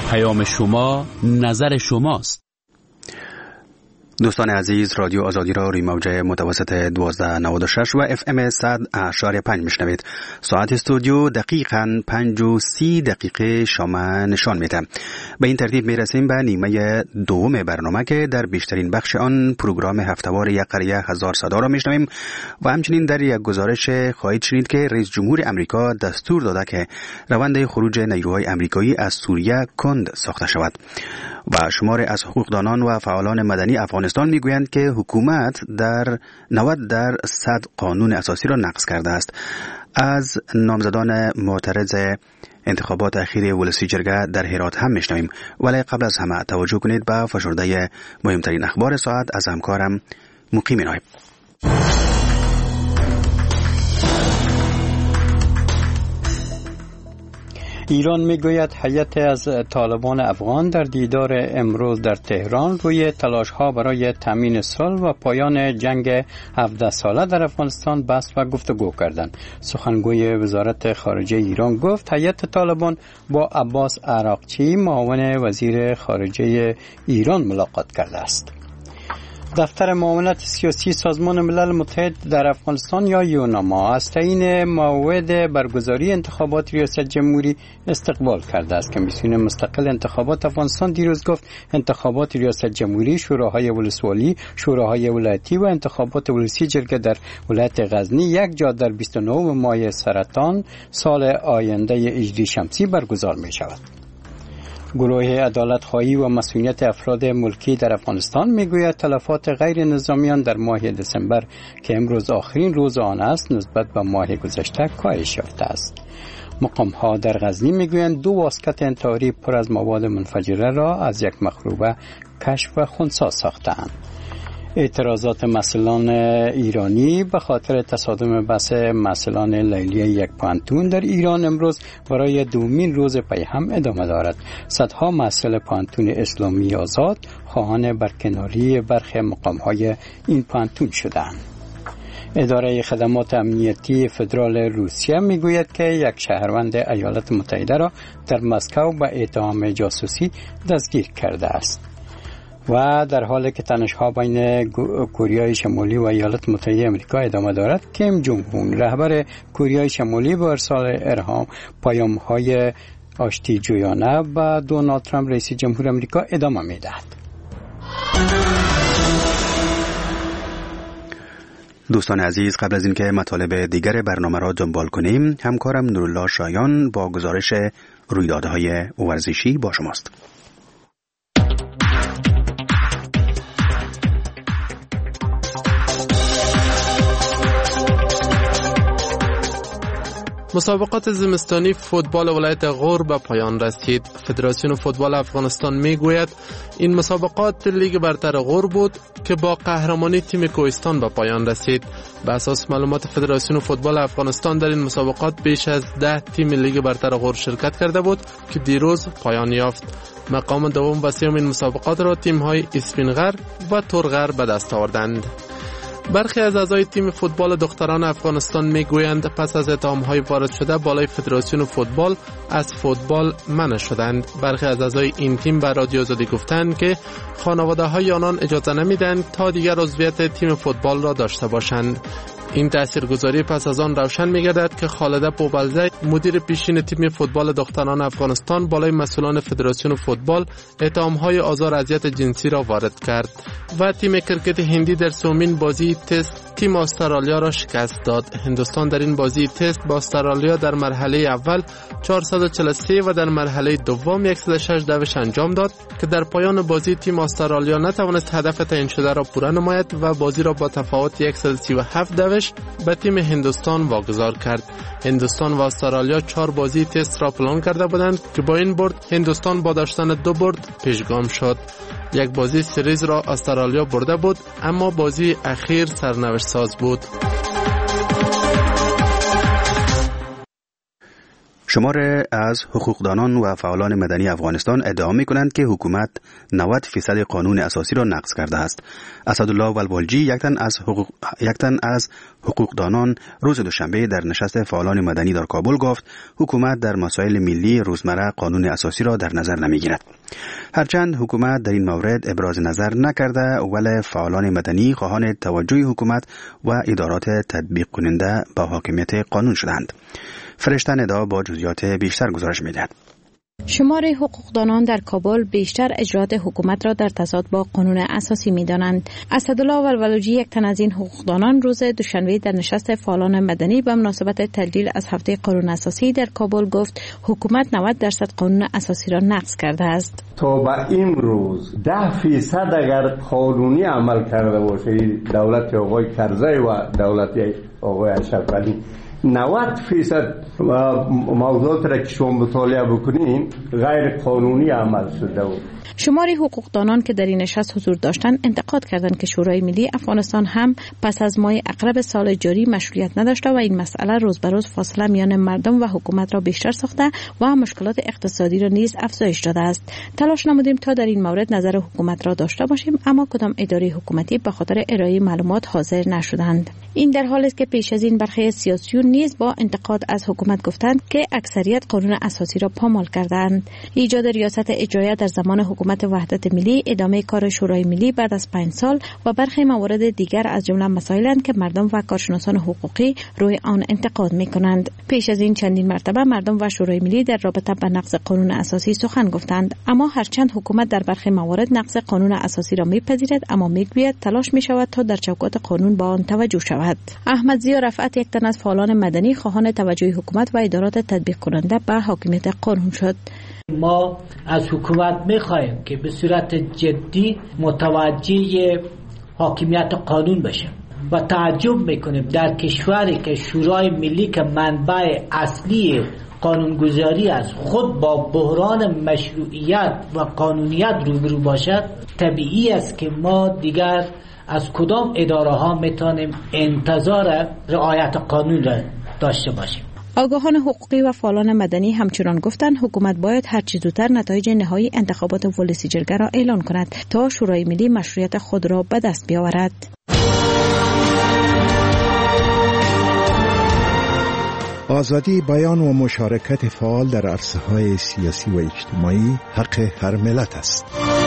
S16: پیام شما نظر شماست.
S1: دوستان عزیز، رادیو آزادی را روی موجه متوسط دوازده نود و شش و اف ام صد اشاری پنج میشنوید. ساعت استودیو دقیقاً پنج و سی دقیقه شام نشان میده. به این ترتیب میرسیم به نیمه دوم برنامه که در بیشترین بخش آن پروگرام هفته‌وار یک قریه هزار صدا را میشنویم و همچنین در یک گزارش خواهید شنید که رئیس جمهور امریکا دستور داده که روند خروج نیروهای امریکایی از سوریه کند ساخته شود. و شمار از حقوقدانان و فعالان مدنی افغانستان میگویند که حکومت در نود درصد قانون اساسی را نقض کرده است. از نامزدان معترض انتخابات اخیر ولسی جرگه در هرات هم میشنویم، ولی قبل از همه توجه کنید به فشرده مهمترین اخبار ساعت از همکارم مقیم نایب.
S2: ایران میگوید هیئت از طالبان افغان در دیدار امروز در تهران روی تلاش‌ها برای تامین صلح و پایان جنگ هفده ساله در افغانستان بحث و گفتگو کردند. سخنگوی وزارت خارجه ایران گفت هیئت طالبان با عباس عراقچی معاون وزیر خارجه ایران ملاقات کرده است. دفتر معاونت سیاسی سازمان ملل متحد در افغانستان یا یوناما از تعیین موعد برگزاری انتخابات ریاست جمهوری استقبال کرده است. کمیسیون مستقل انتخابات افغانستان دیروز گفت انتخابات ریاست جمهوری، شوراهای ولسوالی، شوراهای ولایتی و انتخابات ولسی جرگه در ولایت غزنی یک جا در بیست و نه ماه سرطان سال آینده هجری شمسی برگزار می شود. گروه عدالت خواهی و مسئولیت افراد ملکی در افغانستان میگوید تلفات غیر نظامیان در ماه دسامبر که امروز آخرین روز آن است نسبت به ماه گذشته کاهش یافته است. مقام ها در غزنی میگویند دو واسکت انتحاری پر از مواد منفجره را از یک مخروبه کشف و خنثی ساختند. اعتراضات مسئولان ایرانی به خاطر تصادم بس مسئولان لیلی یک پانتون در ایران امروز برای دومین روز پی هم ادامه دارد. صدها مسئول پانتون اسلامی آزاد خواهان برکناری برخی مقام‌های این پانتون شدند. اداره خدمات امنیتی فدرال روسیه میگوید که یک شهروند ایالات متحده را در مسکو به اتهام جاسوسی دستگیر کرده است. و در حالی که تنش‌ها بین کره شمالی و ایالات متحده آمریکا ادامه دارد، کیم جونگ اون رهبر کره شمالی با ارسال ارهام پیام‌های آشتی جویانه به دونالد ترامپ رئیس جمهور آمریکا ادامه می‌دهد.
S1: دوستان عزیز، قبل از اینکه مطالب دیگر برنامه را دنبال کنیم، همکارم نورالله شایان با گزارش رویدادهای ورزشی با شماست.
S3: مسابقات زمستانی فوتبال ولایت غور به پایان رسید. فدراسیون فوتبال افغانستان میگوید این مسابقات لیگ برتر غور بود که با قهرمانی تیم کوهستان به پایان رسید. به اساس معلومات فدراسیون فوتبال افغانستان در این مسابقات بیش از ده تیم لیگ برتر غور شرکت کرده بود که دیروز پایان یافت. مقام دوم و سوم این مسابقات را تیم‌های اسپینغر و تورغر به دست آوردند. برخی از اعضای تیم فوتبال دختران افغانستان میگویند پس از اتهام‌های وارد شده بالای فدراسیون فوتبال از فوتبال منع شدند. برخی از اعضای این تیم به رادیو آزادی گفتند که خانواده‌های آنان اجازه نمیدهند تا دیگر عضویت تیم فوتبال را داشته باشند. این تاثیرگذاری پس از آن روشن می‌گردد که خالده پوبلزه مدیر پیشین تیم فوتبال دختران افغانستان بالای مسئولان فدراسیون فوتبال اتهام‌های آزار اذیت جنسی را وارد کرد و تیم کرکت هندی در سومین بازی تست تیم استرالیا را شکست داد. هندوستان در این بازی تست با استرالیا در مرحله اول چهارصد و چهل و سه و در مرحله دوم صد و شش دوش انجام داد که در پایان بازی تیم استرالیا نتوانست هدف تعیین شده را پوره نماید و بازی را با تفاوت صد و سی و هفت دوش به تیم هندوستان واگذار کرد. هندوستان و استرالیا چهار بازی تست را پلان کرده بودند که با این برد هندوستان با داشتن دو برد پیشگام شد. یک بازی سریز را استرالیا برده بود، اما بازی اخیر سرنوشت ساز بود.
S1: شمار از حقوقدانان و فعالان مدنی افغانستان ادعا می‌کنند که حکومت نود فیصد قانون اساسی را نقض کرده است. اسدالله ولبالجی یک تن از حقوق یک تن از حقوقدانان روز دوشنبه در نشست فعالان مدنی در کابل گفت حکومت در مسائل ملی روزمره قانون اساسی را در نظر نمی‌گیرد. هرچند حکومت در این مورد ابراز نظر نکرده، ولی فعالان مدنی خواهان توجه حکومت و ادارات تطبیق کننده به حاکمیت قانون شدند. فرشته ندا با جزئیات بیشتر گزارش می‌دهد.
S8: شمار حقوقدانان در کابل بیشتر اجرات حکومت را در تضاد با قانون اساسی می‌دانند. اسدالله ولبالجی یک تن از این حقوقدانان روز دوشنبه در نشست فعالان مدنی به مناسبت تجلیل از هفته قانون اساسی در کابل گفت حکومت نود درصد قانون اساسی را نقض کرده است.
S4: تا به این روز ده فیصد اگر قانونی عمل کرده باشه دولت آقای کرزی و دولت آقای اشرف غنی، نود فیصد موضوعات را که شما مطالعه بکنین غیر قانونی عمل شده بود.
S8: شماری حقوقدانان که در این نشست حضور داشتند انتقاد کردند که شورای ملی افغانستان هم پس از ماه اقرب سال جاری مشروعیت نداشته و این مسئله روز به روز فاصله میان مردم و حکومت را بیشتر ساخته و مشکلات اقتصادی را نیز افزایش داده است. تلاش نمودیم تا در این مورد نظر حکومت را داشته باشیم، اما کدام اداره حکومتی به خاطر ارائه معلومات حاضر نشدند. این در حالی است که پیش از این برخی سیاسیون نیز با انتقاد از حکومت گفتند که اکثریت قانون اساسی را پامال کردند. ایجاد ریاست اجرایی در زمان حکومت وحدت ملی، ادامه کار شورای ملی بعد از پنج سال و برخی موارد دیگر از جمله مسائلی که مردم و کارشناسان حقوقی روی آن انتقاد می‌کنند. پیش از این چندین مرتبه مردم و شورای ملی در رابطه با نقض قانون اساسی سخن گفتند، اما هرچند حکومت در برخی موارد نقض قانون اساسی را می‌پذیرد، اما می‌گوید تلاش می‌شود تا در چوکات قانون با آن توجه شود. احمد ضیا رفعت یک تن از فعالان مدنی خواهان توجه حکومت و ادارات تطبیق کننده به حاکمیت قانون شد.
S5: ما از حکومت میخواهیم که به صورت جدی متوجه حاکمیت قانون بشه و تعجب میکنیم در کشوری که شورای ملی که منبع اصلی قانونگذاری است خود با بحران مشروعیت و قانونیت روبرو باشد، طبیعی است که ما دیگر از کدام اداره ها میتونیم انتظار رعایت قانون را داشته باشیم.
S8: آگاهان حقوقی و فعالان مدنی همچنان گفتند حکومت باید هر چه زودتر نتایج نهایی انتخابات ولسی جرگه را اعلان کند تا شورای ملی مشروعیت خود را به دست بیاورد.
S10: آزادی بیان و مشارکت فعال در عرصه‌های سیاسی و اجتماعی حق هر ملت است.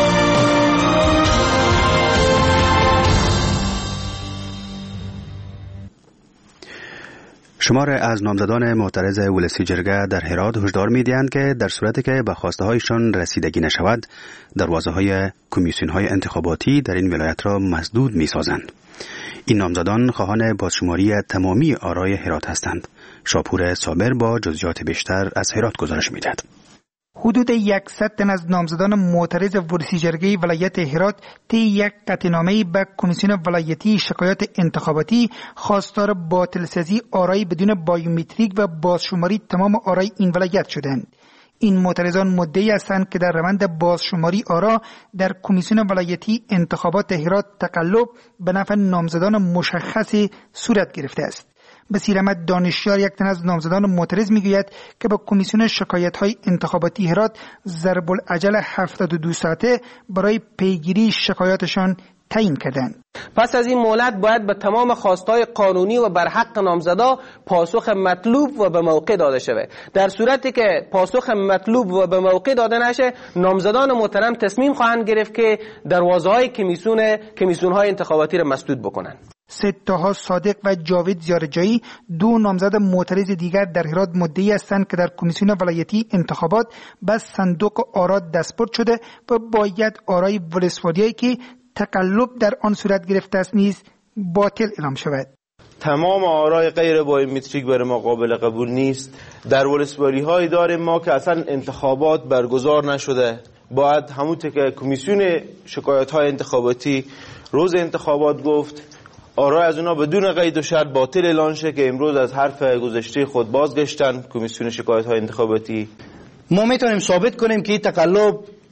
S1: شمار از نامزدان معترض ولسی جرگه در هرات هشدار می‌دهند که در صورتی که به خواسته هایشان رسیدگی نشود، دروازه‌های کمیسیون‌های انتخاباتی در این ولایت را مسدود می‌سازند. این نامزدان خواهان بازشماری تمامی آرای هرات هستند. شاپور صابر با جزئیات بیشتر از هرات گزارش می‌دهد.
S9: حدود صد تن از نامزدان معترض ولسی جرگه ولایت هرات طی یک قطعنامه‌ای به کمیسیون ولایتی شکایات انتخاباتی خواستار باطل‌سازی آرای بدون بایومتریک و بازشماری تمام آرای این ولایت شدند. این معترضان مدعی هستند که در روند بازشماری آرا در کمیسیون ولایتی انتخابات هرات تقلب به نفع نامزدان مشخصی صورت گرفته است. بصیر احمد دانشیار یک تن از نامزدان معترض میگوید که با کمیسیون شکایت‌های انتخاباتی هرات ضرب العجل هفتاد و دو ساعته برای پیگیری شکایاتشان تعیین کردند.
S24: پس از این مهلت باید به تمام خواستهای قانونی و بر حق نامزدا پاسخ مطلوب و به موقع داده شود. در صورتی که پاسخ مطلوب و به موقع داده نشه، نامزدان محترم تصمیم خواهند گرفت که دروازه‌های کمیسیون کمیسیون‌های انتخاباتی را مسدود بکنند.
S9: ستاها صادق و جاوید زیارجایی دو نامزد معترض دیگر در هرات مدعی هستند که در کمیسیون ولایتی انتخابات به صندوق آرا دستبرد شده و باید آرای ولسوالیایی که تقلب در آن صورت گرفته است نیز باطل اعلام شود.
S25: تمام آرای غیر بایومتریک برای ما قابل قبول نیست. در ولسوالی هایی داریم ما که اصلا انتخابات برگزار نشده. باید همونطور که کمیسیون شکایت های انتخاباتی روز انتخابات گفت آرای از اونا بدون قید و شرط باطل اعلان شه که امروز از حرف گذشته خود بازگشتن کمیسیون شکایت های انتخاباتی.
S26: ما میتونیم ثابت کنیم که این تقلب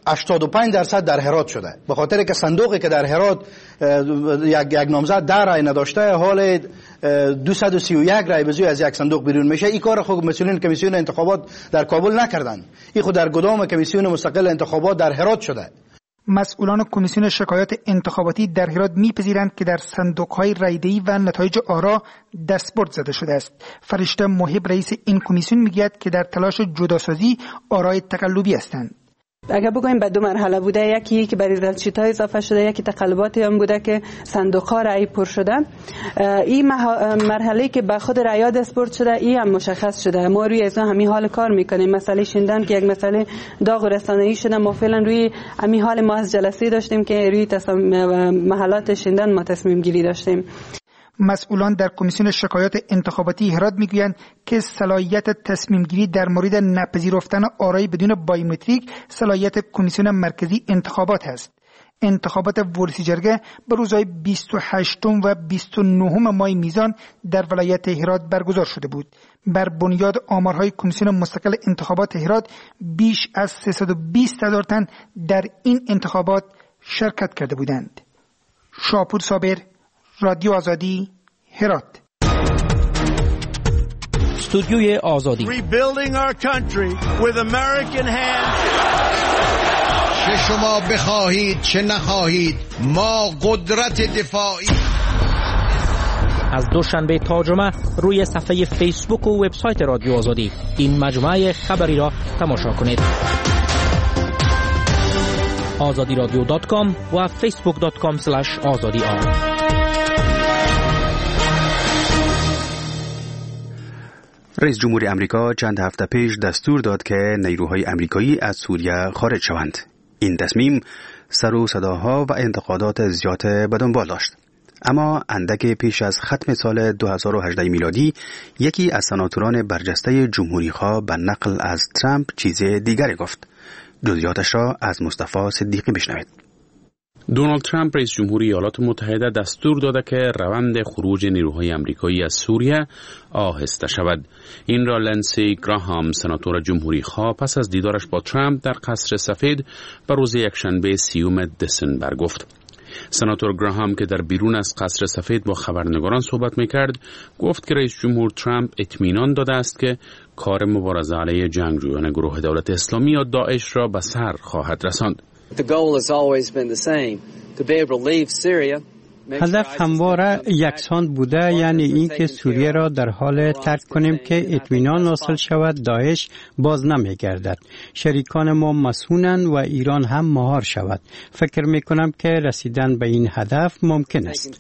S6: هشتاد و پنج درصد در هرات شده، به خاطر که صندوقی که در هرات یک یک نامزد ده رای نداشته، حال دویست و سی و یک رای به زیر از یک صندوق بیرون میشه. این کار خود مسئولین کمیسیون انتخابات در کابل نکردن، این خود در گدام کمیسیون مستقل انتخابات در هرات شده.
S9: مسئولان کمیسیون شکایات انتخاباتی در هرات میپذیرند که در صندوق‌های رایدهی و نتایج آرا دستبرد زده شده است. فرشته محب رئیس این کمیسیون میگوید که در تلاش جداسازی آرای تقلبی هستند.
S11: اگر بگویم به دو مرحله بوده، یکی که به ریزالت شیت ها اضافه شده، یکی تقلباتی هم بوده که صندوق ها رأی پر شده. این مرحله که به خود رأی دستبرد شده این هم مشخص شده. ما روی از همین حال کار میکنیم. مسئله شیندن که یک مسئله داغ و رسانه‌ای شده، ما فعلا روی همین حال ما از جلسه داشتیم که روی محلات شیندن ما تصمیم گیری داشتیم.
S9: مسئولان در کمیسیون شکایات انتخاباتی هرات میگویند که صلاحیت تصمیم گیری در مورد نپذیرفتن آرای بدون بایومتریک صلاحیت کمیسیون مرکزی انتخابات است. انتخابات ورسی جرگه به روزهای بیست و هشتم و بیست و نهم ماه میزان در ولایت هرات برگزار شده بود. بر بنیاد آمارهای کمیسیون مستقل انتخابات هرات بیش از سیصد و بیست هزار تن در این انتخابات شرکت کرده بودند. شاپور صابر، رادیو آزادی، هرات.
S21: استودیوی آزادی.
S12: Rebuilding our country with American hands.
S13: چه شما بخواهید چه نخواهید ما قدرت دفاعی.
S21: از دوشنبه تا جمعه روی صفحه فیسبوک و وبسایت رادیو آزادی این مجموعه خبری را تماشا کنید. آزادی رادیو دات کام و فیسبوک دات کام اسلش آزادی آر.
S1: رئیس جمهور امریکا چند هفته پیش دستور داد که نیروهای امریکایی از سوریه خارج شوند. این تصمیم سر و صداها و انتقادات زیاد به دنبال داشت. اما اندک پیش از ختم سال دو هزار و هجده میلادی یکی از سناتوران برجسته جمهوری‌خواه به نقل از ترامپ چیز دیگری گفت. جزئیاتش را از مصطفی صدیقی بشنوید.
S16: دونالد ترامپ رئیس جمهور ایالات متحده دستور داده که روند خروج نیروهای آمریکایی از سوریه آهسته شود. این را لنسی گراهام، سناتور جمهوری خواه، پس از دیدارش با ترامپ در قصر سفید به روز یکشنبه سیوم دسامبر گفت. سناتور گراهام که در بیرون از قصر سفید با خبرنگاران صحبت میکرد گفت که رئیس جمهور ترامپ اطمینان داده است که کار مبارزه علیه جنگجویان گروه دولت اسلامی یا داعش را به سر خواهد رساند.
S14: The goal has always been the same, to be able to leave Syria.
S2: هدف همواره یکسان بوده، یعنی اینکه سوریه را در حال ترک کنیم که اطمینان حاصل شود داعش باز نمیگردد. شریکان ما مسئولند و ایران هم مهار شود. فکر میکنم که رسیدن به این هدف ممکن است.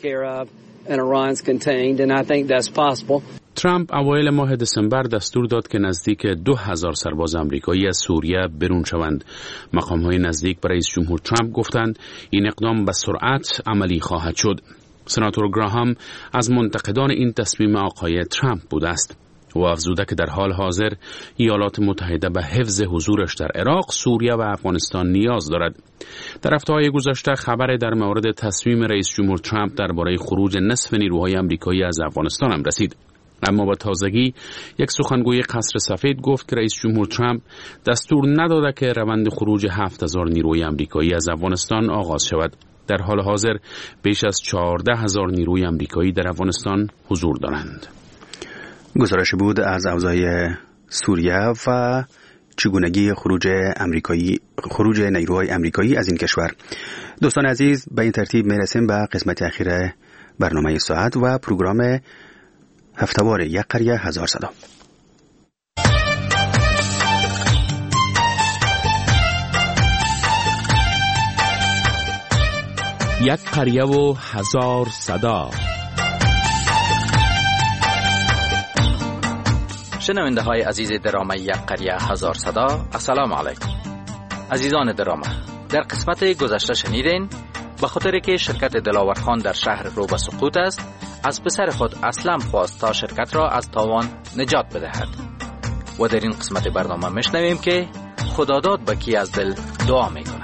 S16: ترامپ اوایل ماه دسامبر دستور داد که نزدیک دو هزار سرباز آمریکایی از سوریه برون شوند. مقام‌های نزدیک به رئیس جمهور ترامپ گفتند این اقدام به سرعت عملی خواهد شد. سناتور گراهام از منتقدان این تصمیم آقای ترامپ بوده است. او افزوده که در حال حاضر ایالات متحده به حفظ حضورش در عراق، سوریه و افغانستان نیاز دارد. در هفته‌های گذشته خبر در مورد تصمیم رئیس جمهور ترامپ درباره خروج نصف نیروهای آمریکایی از افغانستان هم رسید. اما با تازگی یک سخنگوی قصر سفید گفت که رئیس جمهور ترامپ دستور نداده که روند خروج هفت هزار نیروی آمریکایی از افغانستان آغاز شود. در حال حاضر بیش از چهارده هزار نیروی آمریکایی در افغانستان حضور دارند.
S1: گزارش بود از اوضاع سوریه و چگونگی خروج امریکایی خروج نیروهای آمریکایی از این کشور. دوستان عزیز، به این ترتیب میرسیم به قسمت اخیر برنامه ساعت و پروگرام هفتهوار یک قریه هزار صدا.
S21: یک قریه و هزار صدا.
S26: شنونده های عزیز درامه یک قریه هزار صدا، السلام علیکم. عزیزان درامه، در قسمت گذشته شنیدین به خاطر که شرکت دلاور خان در شهر رو به سقوط است، از پسر خود اسلم خواست تا شرکت را از تاوان نجات بدهد. و در این قسمت برنامه میشنویم که خداداد به کی از دل دعا میکند.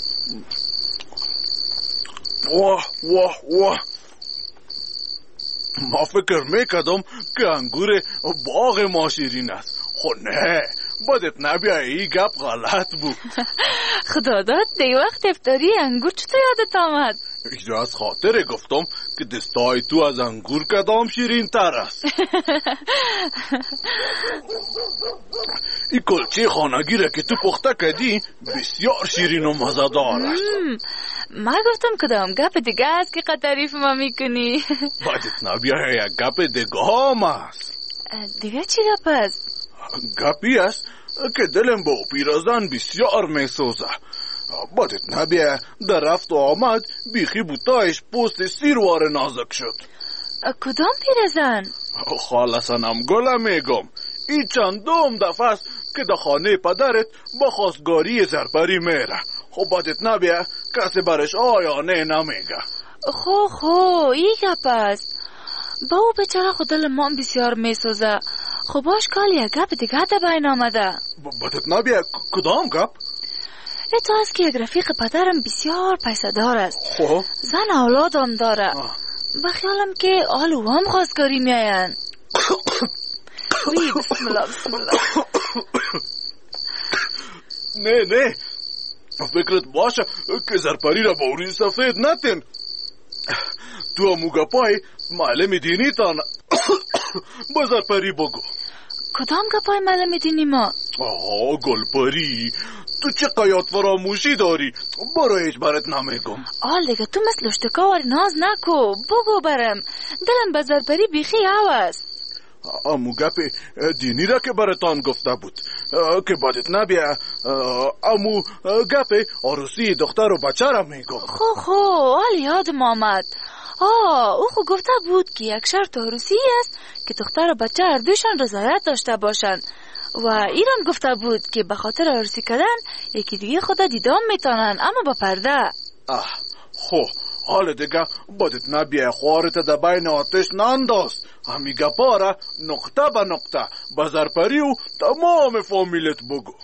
S12: واه واه واه
S7: ما فکر میکردم که انگور باغ ما شیرین است. خو نه، بدت نبیه، ای گپ غلط بود.
S15: خدا داد دی وقت افطاری انگور چطور یادت آمد؟
S7: ایجا از خاطر گفتم که دستای تو از انگور کدام شیرین تر است. این کلچه خانگی را که تو پخته کردی بسیار شیرین و مزدار است.
S15: ما گفتم کدام گپ دیگه است که تعریف ما میکنی.
S7: بدت نبیه، یک گپ دیگه هم است.
S15: دیگه چی گپ است؟
S7: گپی است که دلم با پیرزن بسیار میسوزه. بدت نبیه، در رفت و آمد بیخی بوتایش پوست سیروار نازک شد.
S15: کدام پیرزن؟
S7: خالصنم گله میگم. این چندم دفعه است که در خانه پدرت با خواستگاری زرپری میره. خب بدت نبیه کسی برش آیا نه نمیگه.
S15: خو خو این گپ است. با او بچره خود دل ما بسیار میسوزه. خب باش کال یک گپ دیگه در بین آمده.
S7: بدت نبیه کدام گپ؟
S15: ای تو است که یک رفیق پدرم بسیار پیسه دار است.
S7: خب
S15: زن اولادم داره. بخیالم که آلو هم خواستگاری میاین. وی بسم الله بسم الله.
S7: نه نه، فکرت باشه که زرپری را با اوری سفید نتین. تو هموگا پای معلم دینی تان با زرپری بگو.
S15: کدام گپای معلم دینی ما؟
S7: آه گلپری، تو چه قیاد فراموشی داری؟ برو هیچ برات نمیگم.
S15: آل دیگه تو مثل اشتکاور ناز نکو، بگو برم. دلم به زرپری بیخی هوست.
S7: امو گپ دینی را که براتان گفته بود که بدت نبیه. امو گپ عروسی دختر و بچه را میگم.
S15: خو خو حال یادم آمد. آه او خو گفته بود که یک شرط عروسی است که دختر و بچه هر دویشان رضایت داشته باشند و ایران گفته بود که به خاطر عروسی کردن یکی دیگه خود دیدام میتونن اما با پرده.
S7: آه خو حال دیگه بدت نبیه خوارت در بین آتش ننداز. همی گپا را نقطه به نقطه به زرپری و تمام فامیلت بگو.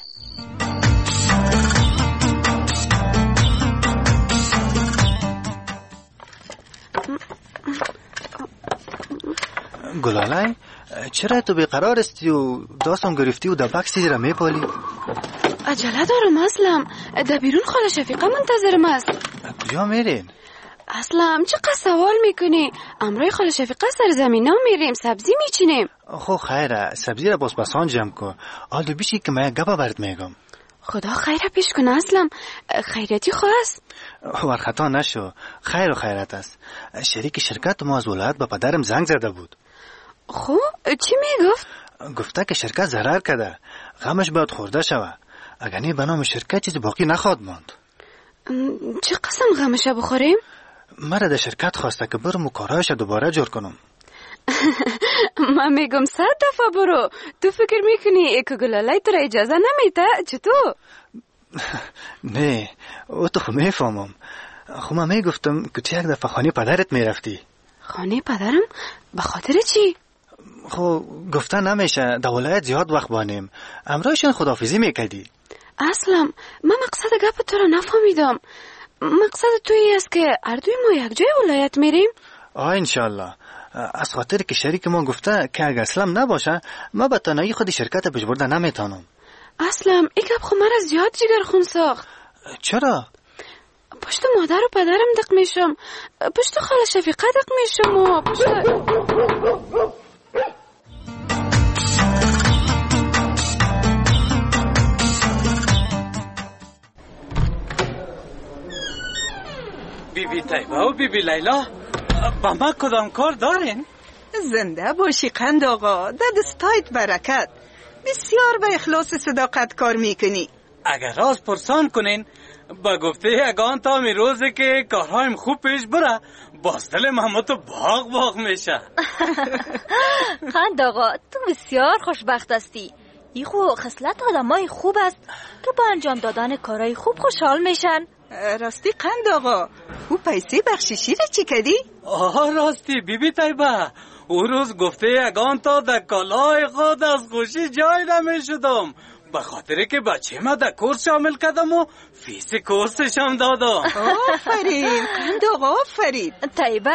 S6: گلالای چرا تو بیقرار استی و داستان گرفتی و در بکسی را میپالی؟
S11: عجله دارم اسلم، در بیرون خاله شفیقه منتظرم است.
S6: کجا میرین؟
S11: اسلم چقدر سوال میکنی؟ امروی خاله شفیقه سر زمین ها میریم سبزی میچینیم.
S6: خو خیره، سبزی را باز بسان جمع کن. آلو بیشی که من گپا برات میگم.
S11: خدا خیر پیش کن اسلم، خیرتی خواست.
S6: ورخطا نشو، خیر و خیرت است. شریک شرکت ما از ولایت با پدرم زنگ زده بود.
S11: خو چی میگفت؟
S6: گفته که شرکت ضرر کرده، غمش باید خورده شوه. اگر نه به نام شرکت چیز باقی نخواهد ماند.
S11: چه قسم غمش بخوریم؟
S6: مرا در شرکت خواسته که برم و کارهایش دوباره جور کنم.
S11: من میگم صد دفعه برو. تو فکر میکنی که گلالای تو را اجازه نمیده؟ چطور؟
S6: نه او تو خو میفهمم. خو من میگفتم که تو یک دفعه خانه پدرت میرفتی.
S11: خانه پدرم؟ به خاطر چی؟
S6: خو گفته نمیشه در ولایت زیاد وقت بانیم. امرایشان خداحافظی میکردی.
S11: اصلا من مقصد گپ تو را نفهمیدم. مقصد تویی است که هر دوی ما یک جای ولایت میریم؟
S6: آه انشالله. از خاطر که شریک ما گفته که اگر اسلام نباشه ما به تنهایی خود شرکت پیش برده نمیتونم.
S11: اسلام این گپ خو مرا زیاد جگر خون ساخت.
S6: چرا؟
S11: پشت مادر و پدرم دق میشم، پشت خاله شفیقه دق میشم و پشت...
S17: بی بی طیبه و بی بی لیلا با ما کدام کار دارین؟
S18: زنده باشی قند آقا، در دستایت برکت. بسیار به اخلاص صداقت کار میکنی.
S17: اگر راز پرسان کنین با گفته یگان تا می روزه که کارهایم خوب پیش بره باز دل محمد باغ باغ میشه.
S15: قند آقا تو بسیار خوشبخت هستی. ای خو خصلت آدمای خوب است که با انجام دادن کارهای خوب خوشحال میشن.
S18: راستی قند آقا او پیسه بخششی را چی کردی؟
S17: آه راستی بی بی طیبه او روز گفته یگان تا در کالای خود از خوشی جای نمی شدم به خاطر که بچه ما در کورس شامل کردم و فیس کورسش هم دادم.
S18: آفرین قند آقا آفرین.
S15: طیبه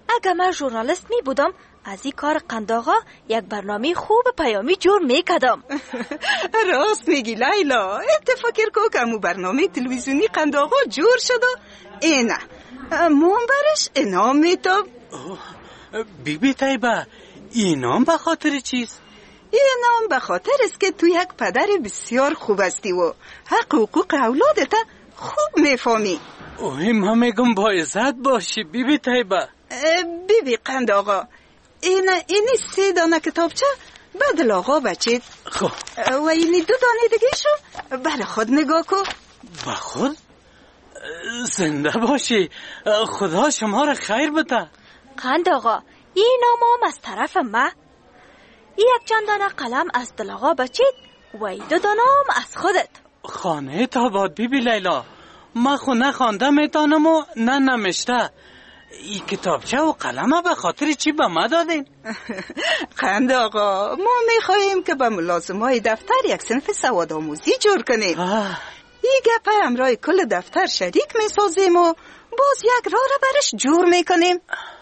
S15: اگر من ژورنالیست می بودم از این کار قنداغا یک برنامه خوب پیامی جور میکدم.
S18: راست میگی لیلا. اتفاقی کو که امو برنامه تلویزیونی قنداغا جور شده اینه منبرش انام میتم.
S17: بی بی طیبه اینام به خاطر چیست؟
S18: اینام به خاطر است که تو یک پدر بسیار خوب هستی و حق و حقوق اولادت خوب میفهمی.
S17: اوه ما میگم با عزت باشی بی بی طیبه.
S18: بی بی قند آقا این اینی سه دانه کتابچه بدل آقا بچید.
S17: خب
S18: و اینی دو دانه دیگه شو بر خود نگاه کن.
S17: با خود؟ زنده باشی. خدا شما را خیر بده.
S15: قند آقا این نام از طرف ما. یک چند دانه قلم از دل آقا بچید و این دو دانه از خودت.
S17: خانه تا باد بی بی لیلا. ما خو نه خوانده میتانم و نه نمیشته. این کتابچه و قلمه به خاطر چی به ما دادین؟
S18: قند آقا ما میخواییم که به ملازمای دفتر یک صنف سواد آموزی جور کنیم. این گپه همراه کل دفتر شریک میسازیم و باز یک راه را برش جور میکنیم.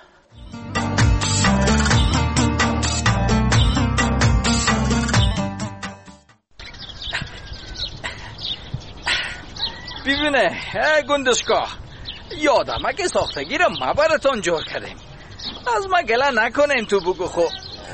S26: ببینه گندشکا یادم اگه ساختگی را ما براتون جور کردیم. از ما گله نکنیم تو بگو خو.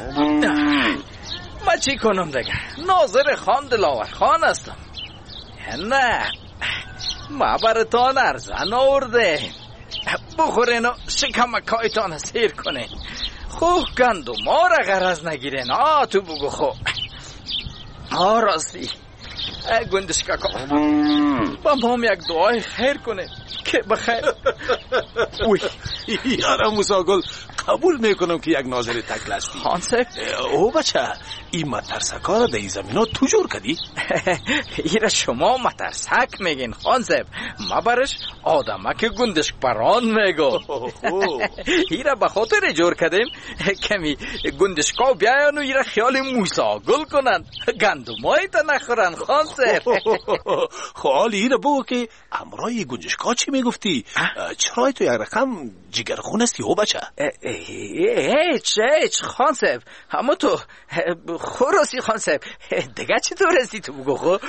S26: ما چی کنم دیگه؟ ناظر خان دلاور خان هستم. نه ما براتون ارزن آورده. بخورین و شکمکایتان سیر کنین. خوب گندو ما را غرض نگیرین. آه تو بگو خو. آه راستی گندشکا با ما هم یک دعای خیر کنه که بخیر.
S7: اوی یارم موساگل قبول میکنم که یک ناظر تکل هستی.
S26: خانسب
S7: او بچه این مترسکا را در این زمین ها تو جور کردی؟
S26: ایره شما مترسک میگین خانسب. ما برش آدمک گندشک پران میگو. ایره به خاطر جور کردیم کمی گندشکا بیاین و ایره خیال موساگل کنن گندمایی تا نخورن خانسب.
S7: خالی ایره بگو که امرای گندشکا چی میگفتی؟ چرای تو یک رقم جگرخون هستی او بچه؟
S26: هیچ هیچ خانسب. اما تو خوراستی خانسب دیگه چی تو رستی تو بگو خو؟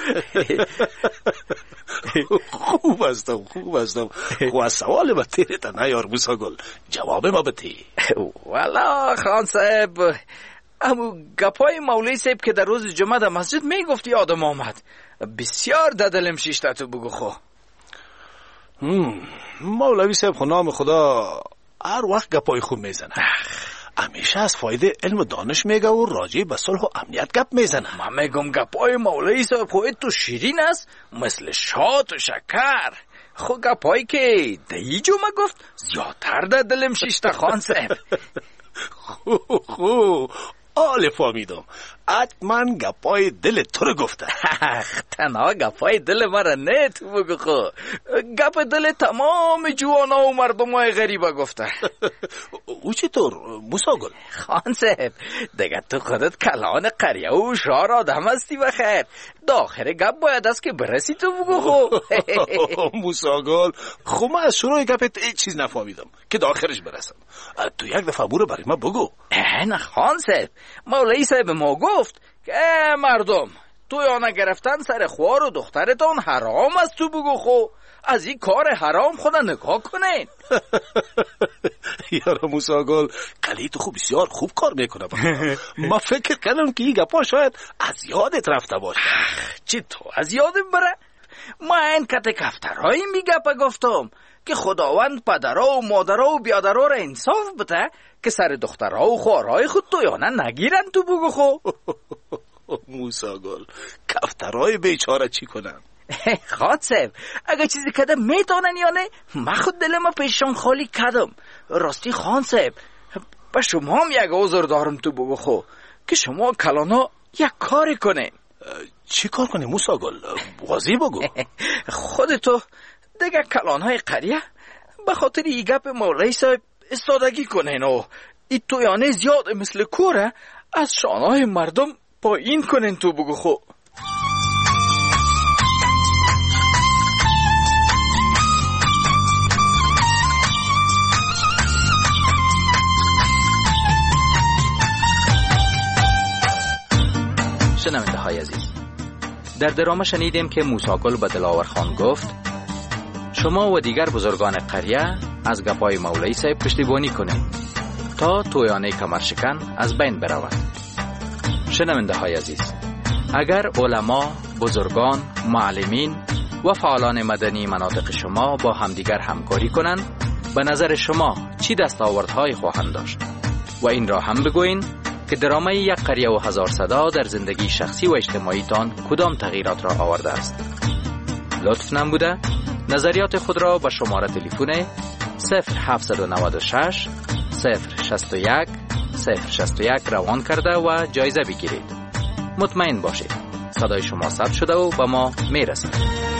S7: خوب هستم خوب هستم. خو از سوال با تیرتا نیار موساگل جواب ما بتی.
S26: والا خانسب امو گپای مولوی صاحب که در روز جمعه در مسجد میگفتی آدم آمد بسیار ددلم شیشته تو بگو خو.
S7: مولوی صاحب خو نام خدا هر وقت گپای خوب میزنه. همیشه از فایده علم و دانش میگه و راجع به صلح و امنیت گپ میزنه.
S26: من میگم گپای مولوی صاحب خود تو شیرین است مثل شات و شکر. خو گپایی که دی جمعه گفت زیادتر در دلم شیشته خان صاحب.
S7: خو خو آله فهمیدم. حتما گپای دل تو رو گفته.
S26: تنها گپای دل مرا نه تو بگو خو. گپ دل تمام جوانا و مردم های غریبه گفته.
S7: او چطور موساگل؟
S26: خان صاحب دیگه تو خودت کلان قریه و شار آدم هستی بخیر. داخل گپ باید است که برسی تو بگو خو.
S7: موساگل خو من از شروع گپت هیچ چیز نفهمیدم که داخلش برسم. تو یک دفعه بورو برای ما بگو.
S26: نه خان صاحب مولوی صاحب ما گفت که مردم تو یانه گرفتن سر خوار و دخترتان حرام است تو بگو خو. از این کار حرام خدا نگاه کنین.
S7: یارا موساگل قلی تو خوب بسیار خوب کار میکنه. ما فکر کردم که این گپا شاید از یادت رفته باشه.
S26: چی تو از یادم بره؟ ما این کت کفترهایی میگه پا گفتم که خداوند پدرها و مادرها و بیادرها را انصاف بده که سر دخترها و خوارهای خود تو یانه نگیرن تو بگو خو.
S7: موساگل کفترهای بیچاره چی کنن؟
S26: خاد صاحب اگه چیزی کده میتونن یا نه من خود دلم پیشان خالی کدم. راستی خان صاحب با شما هم یک عذر دارم تو بگو خو که شما کلانا یک کاری کنه.
S7: چی کار کنه موساگل؟ واضح بگو.
S26: خودتو دیگه کلانهای قریه به خاطر ای گپ مولوی صاحب استادگی کنین و ای تویانه زیاد مثل کوره از شانهای مردم پایین کنین تو بگو خو. شنونده های عزیز، در درامه شنیدیم که موسی گل به دلاور خان گفت شما و دیگر بزرگان قریه از گپای مولوی صاحب پشتیبانی کنید تا تویانه کمرشکن از بین برود. شنونده های عزیز، اگر علما، بزرگان، معلمین و فعالان مدنی مناطق شما با همدیگر همکاری کنند، به نظر شما چی دستاوردهایی خواهند داشت؟ و این را هم بگوین که درامه یک قریه و هزار صدا در زندگی شخصی و اجتماعی تان کدام تغییرات را آورده است؟ لطف نموده نظریات خود را به شماره تلفن صفر هفت نه شش صفر شش یک صفر شش یک روان کرده و جایزه بگیرید. مطمئن باشید صدای شما ثبت شده و به ما میرسد.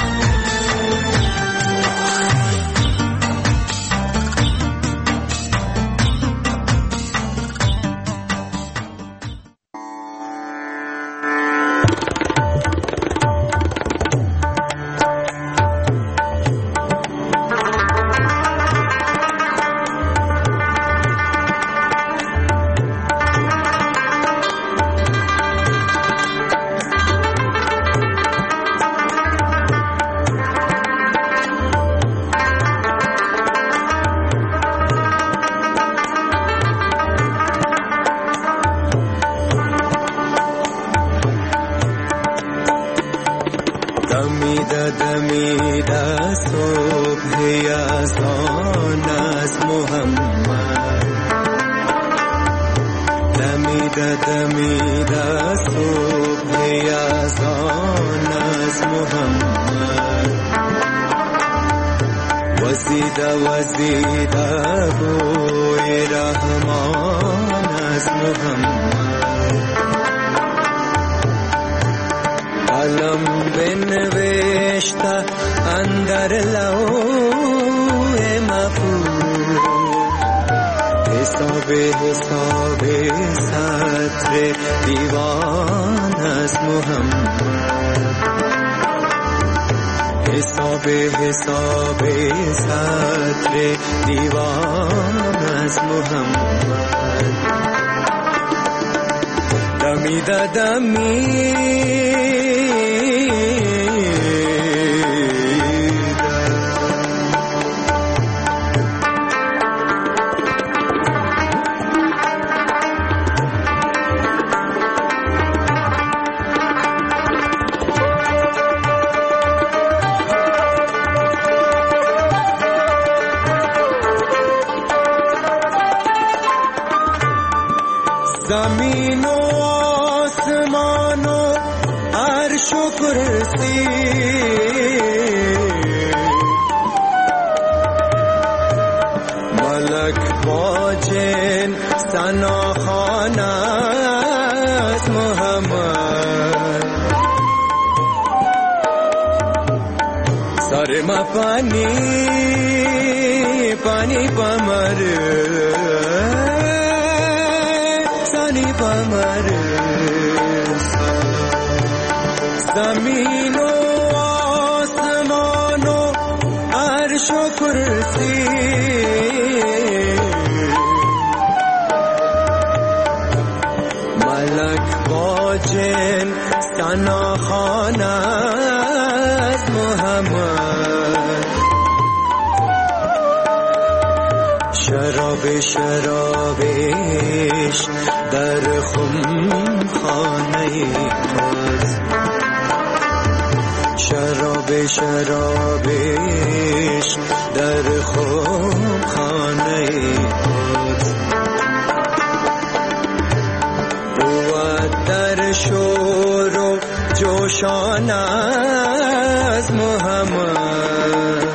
S3: زمین و آسمان و عرش و کرسی ملک با جن ثناخوان از محمد سر ما پانی پانی پمر زمین و آسمان و عرش و کرسی ملک با جن ثناخوان از محمد شراب شرابش در خم خانه توست شراب شرابش در خم خانه توست بود در شور و جوشان از محمد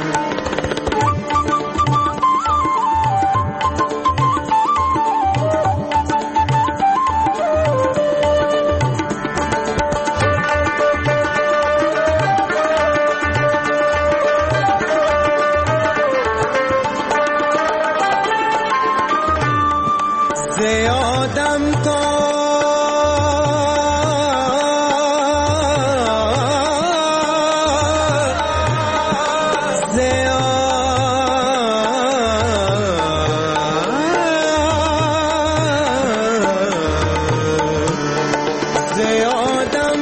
S3: زیادم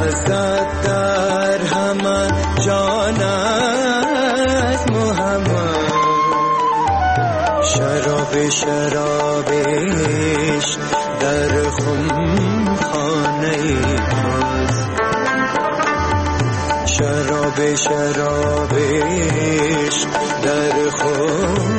S3: لذت در همه جان است محمد. شراب شرابش در خمخانه ماست، شراب شرابش در خمخانه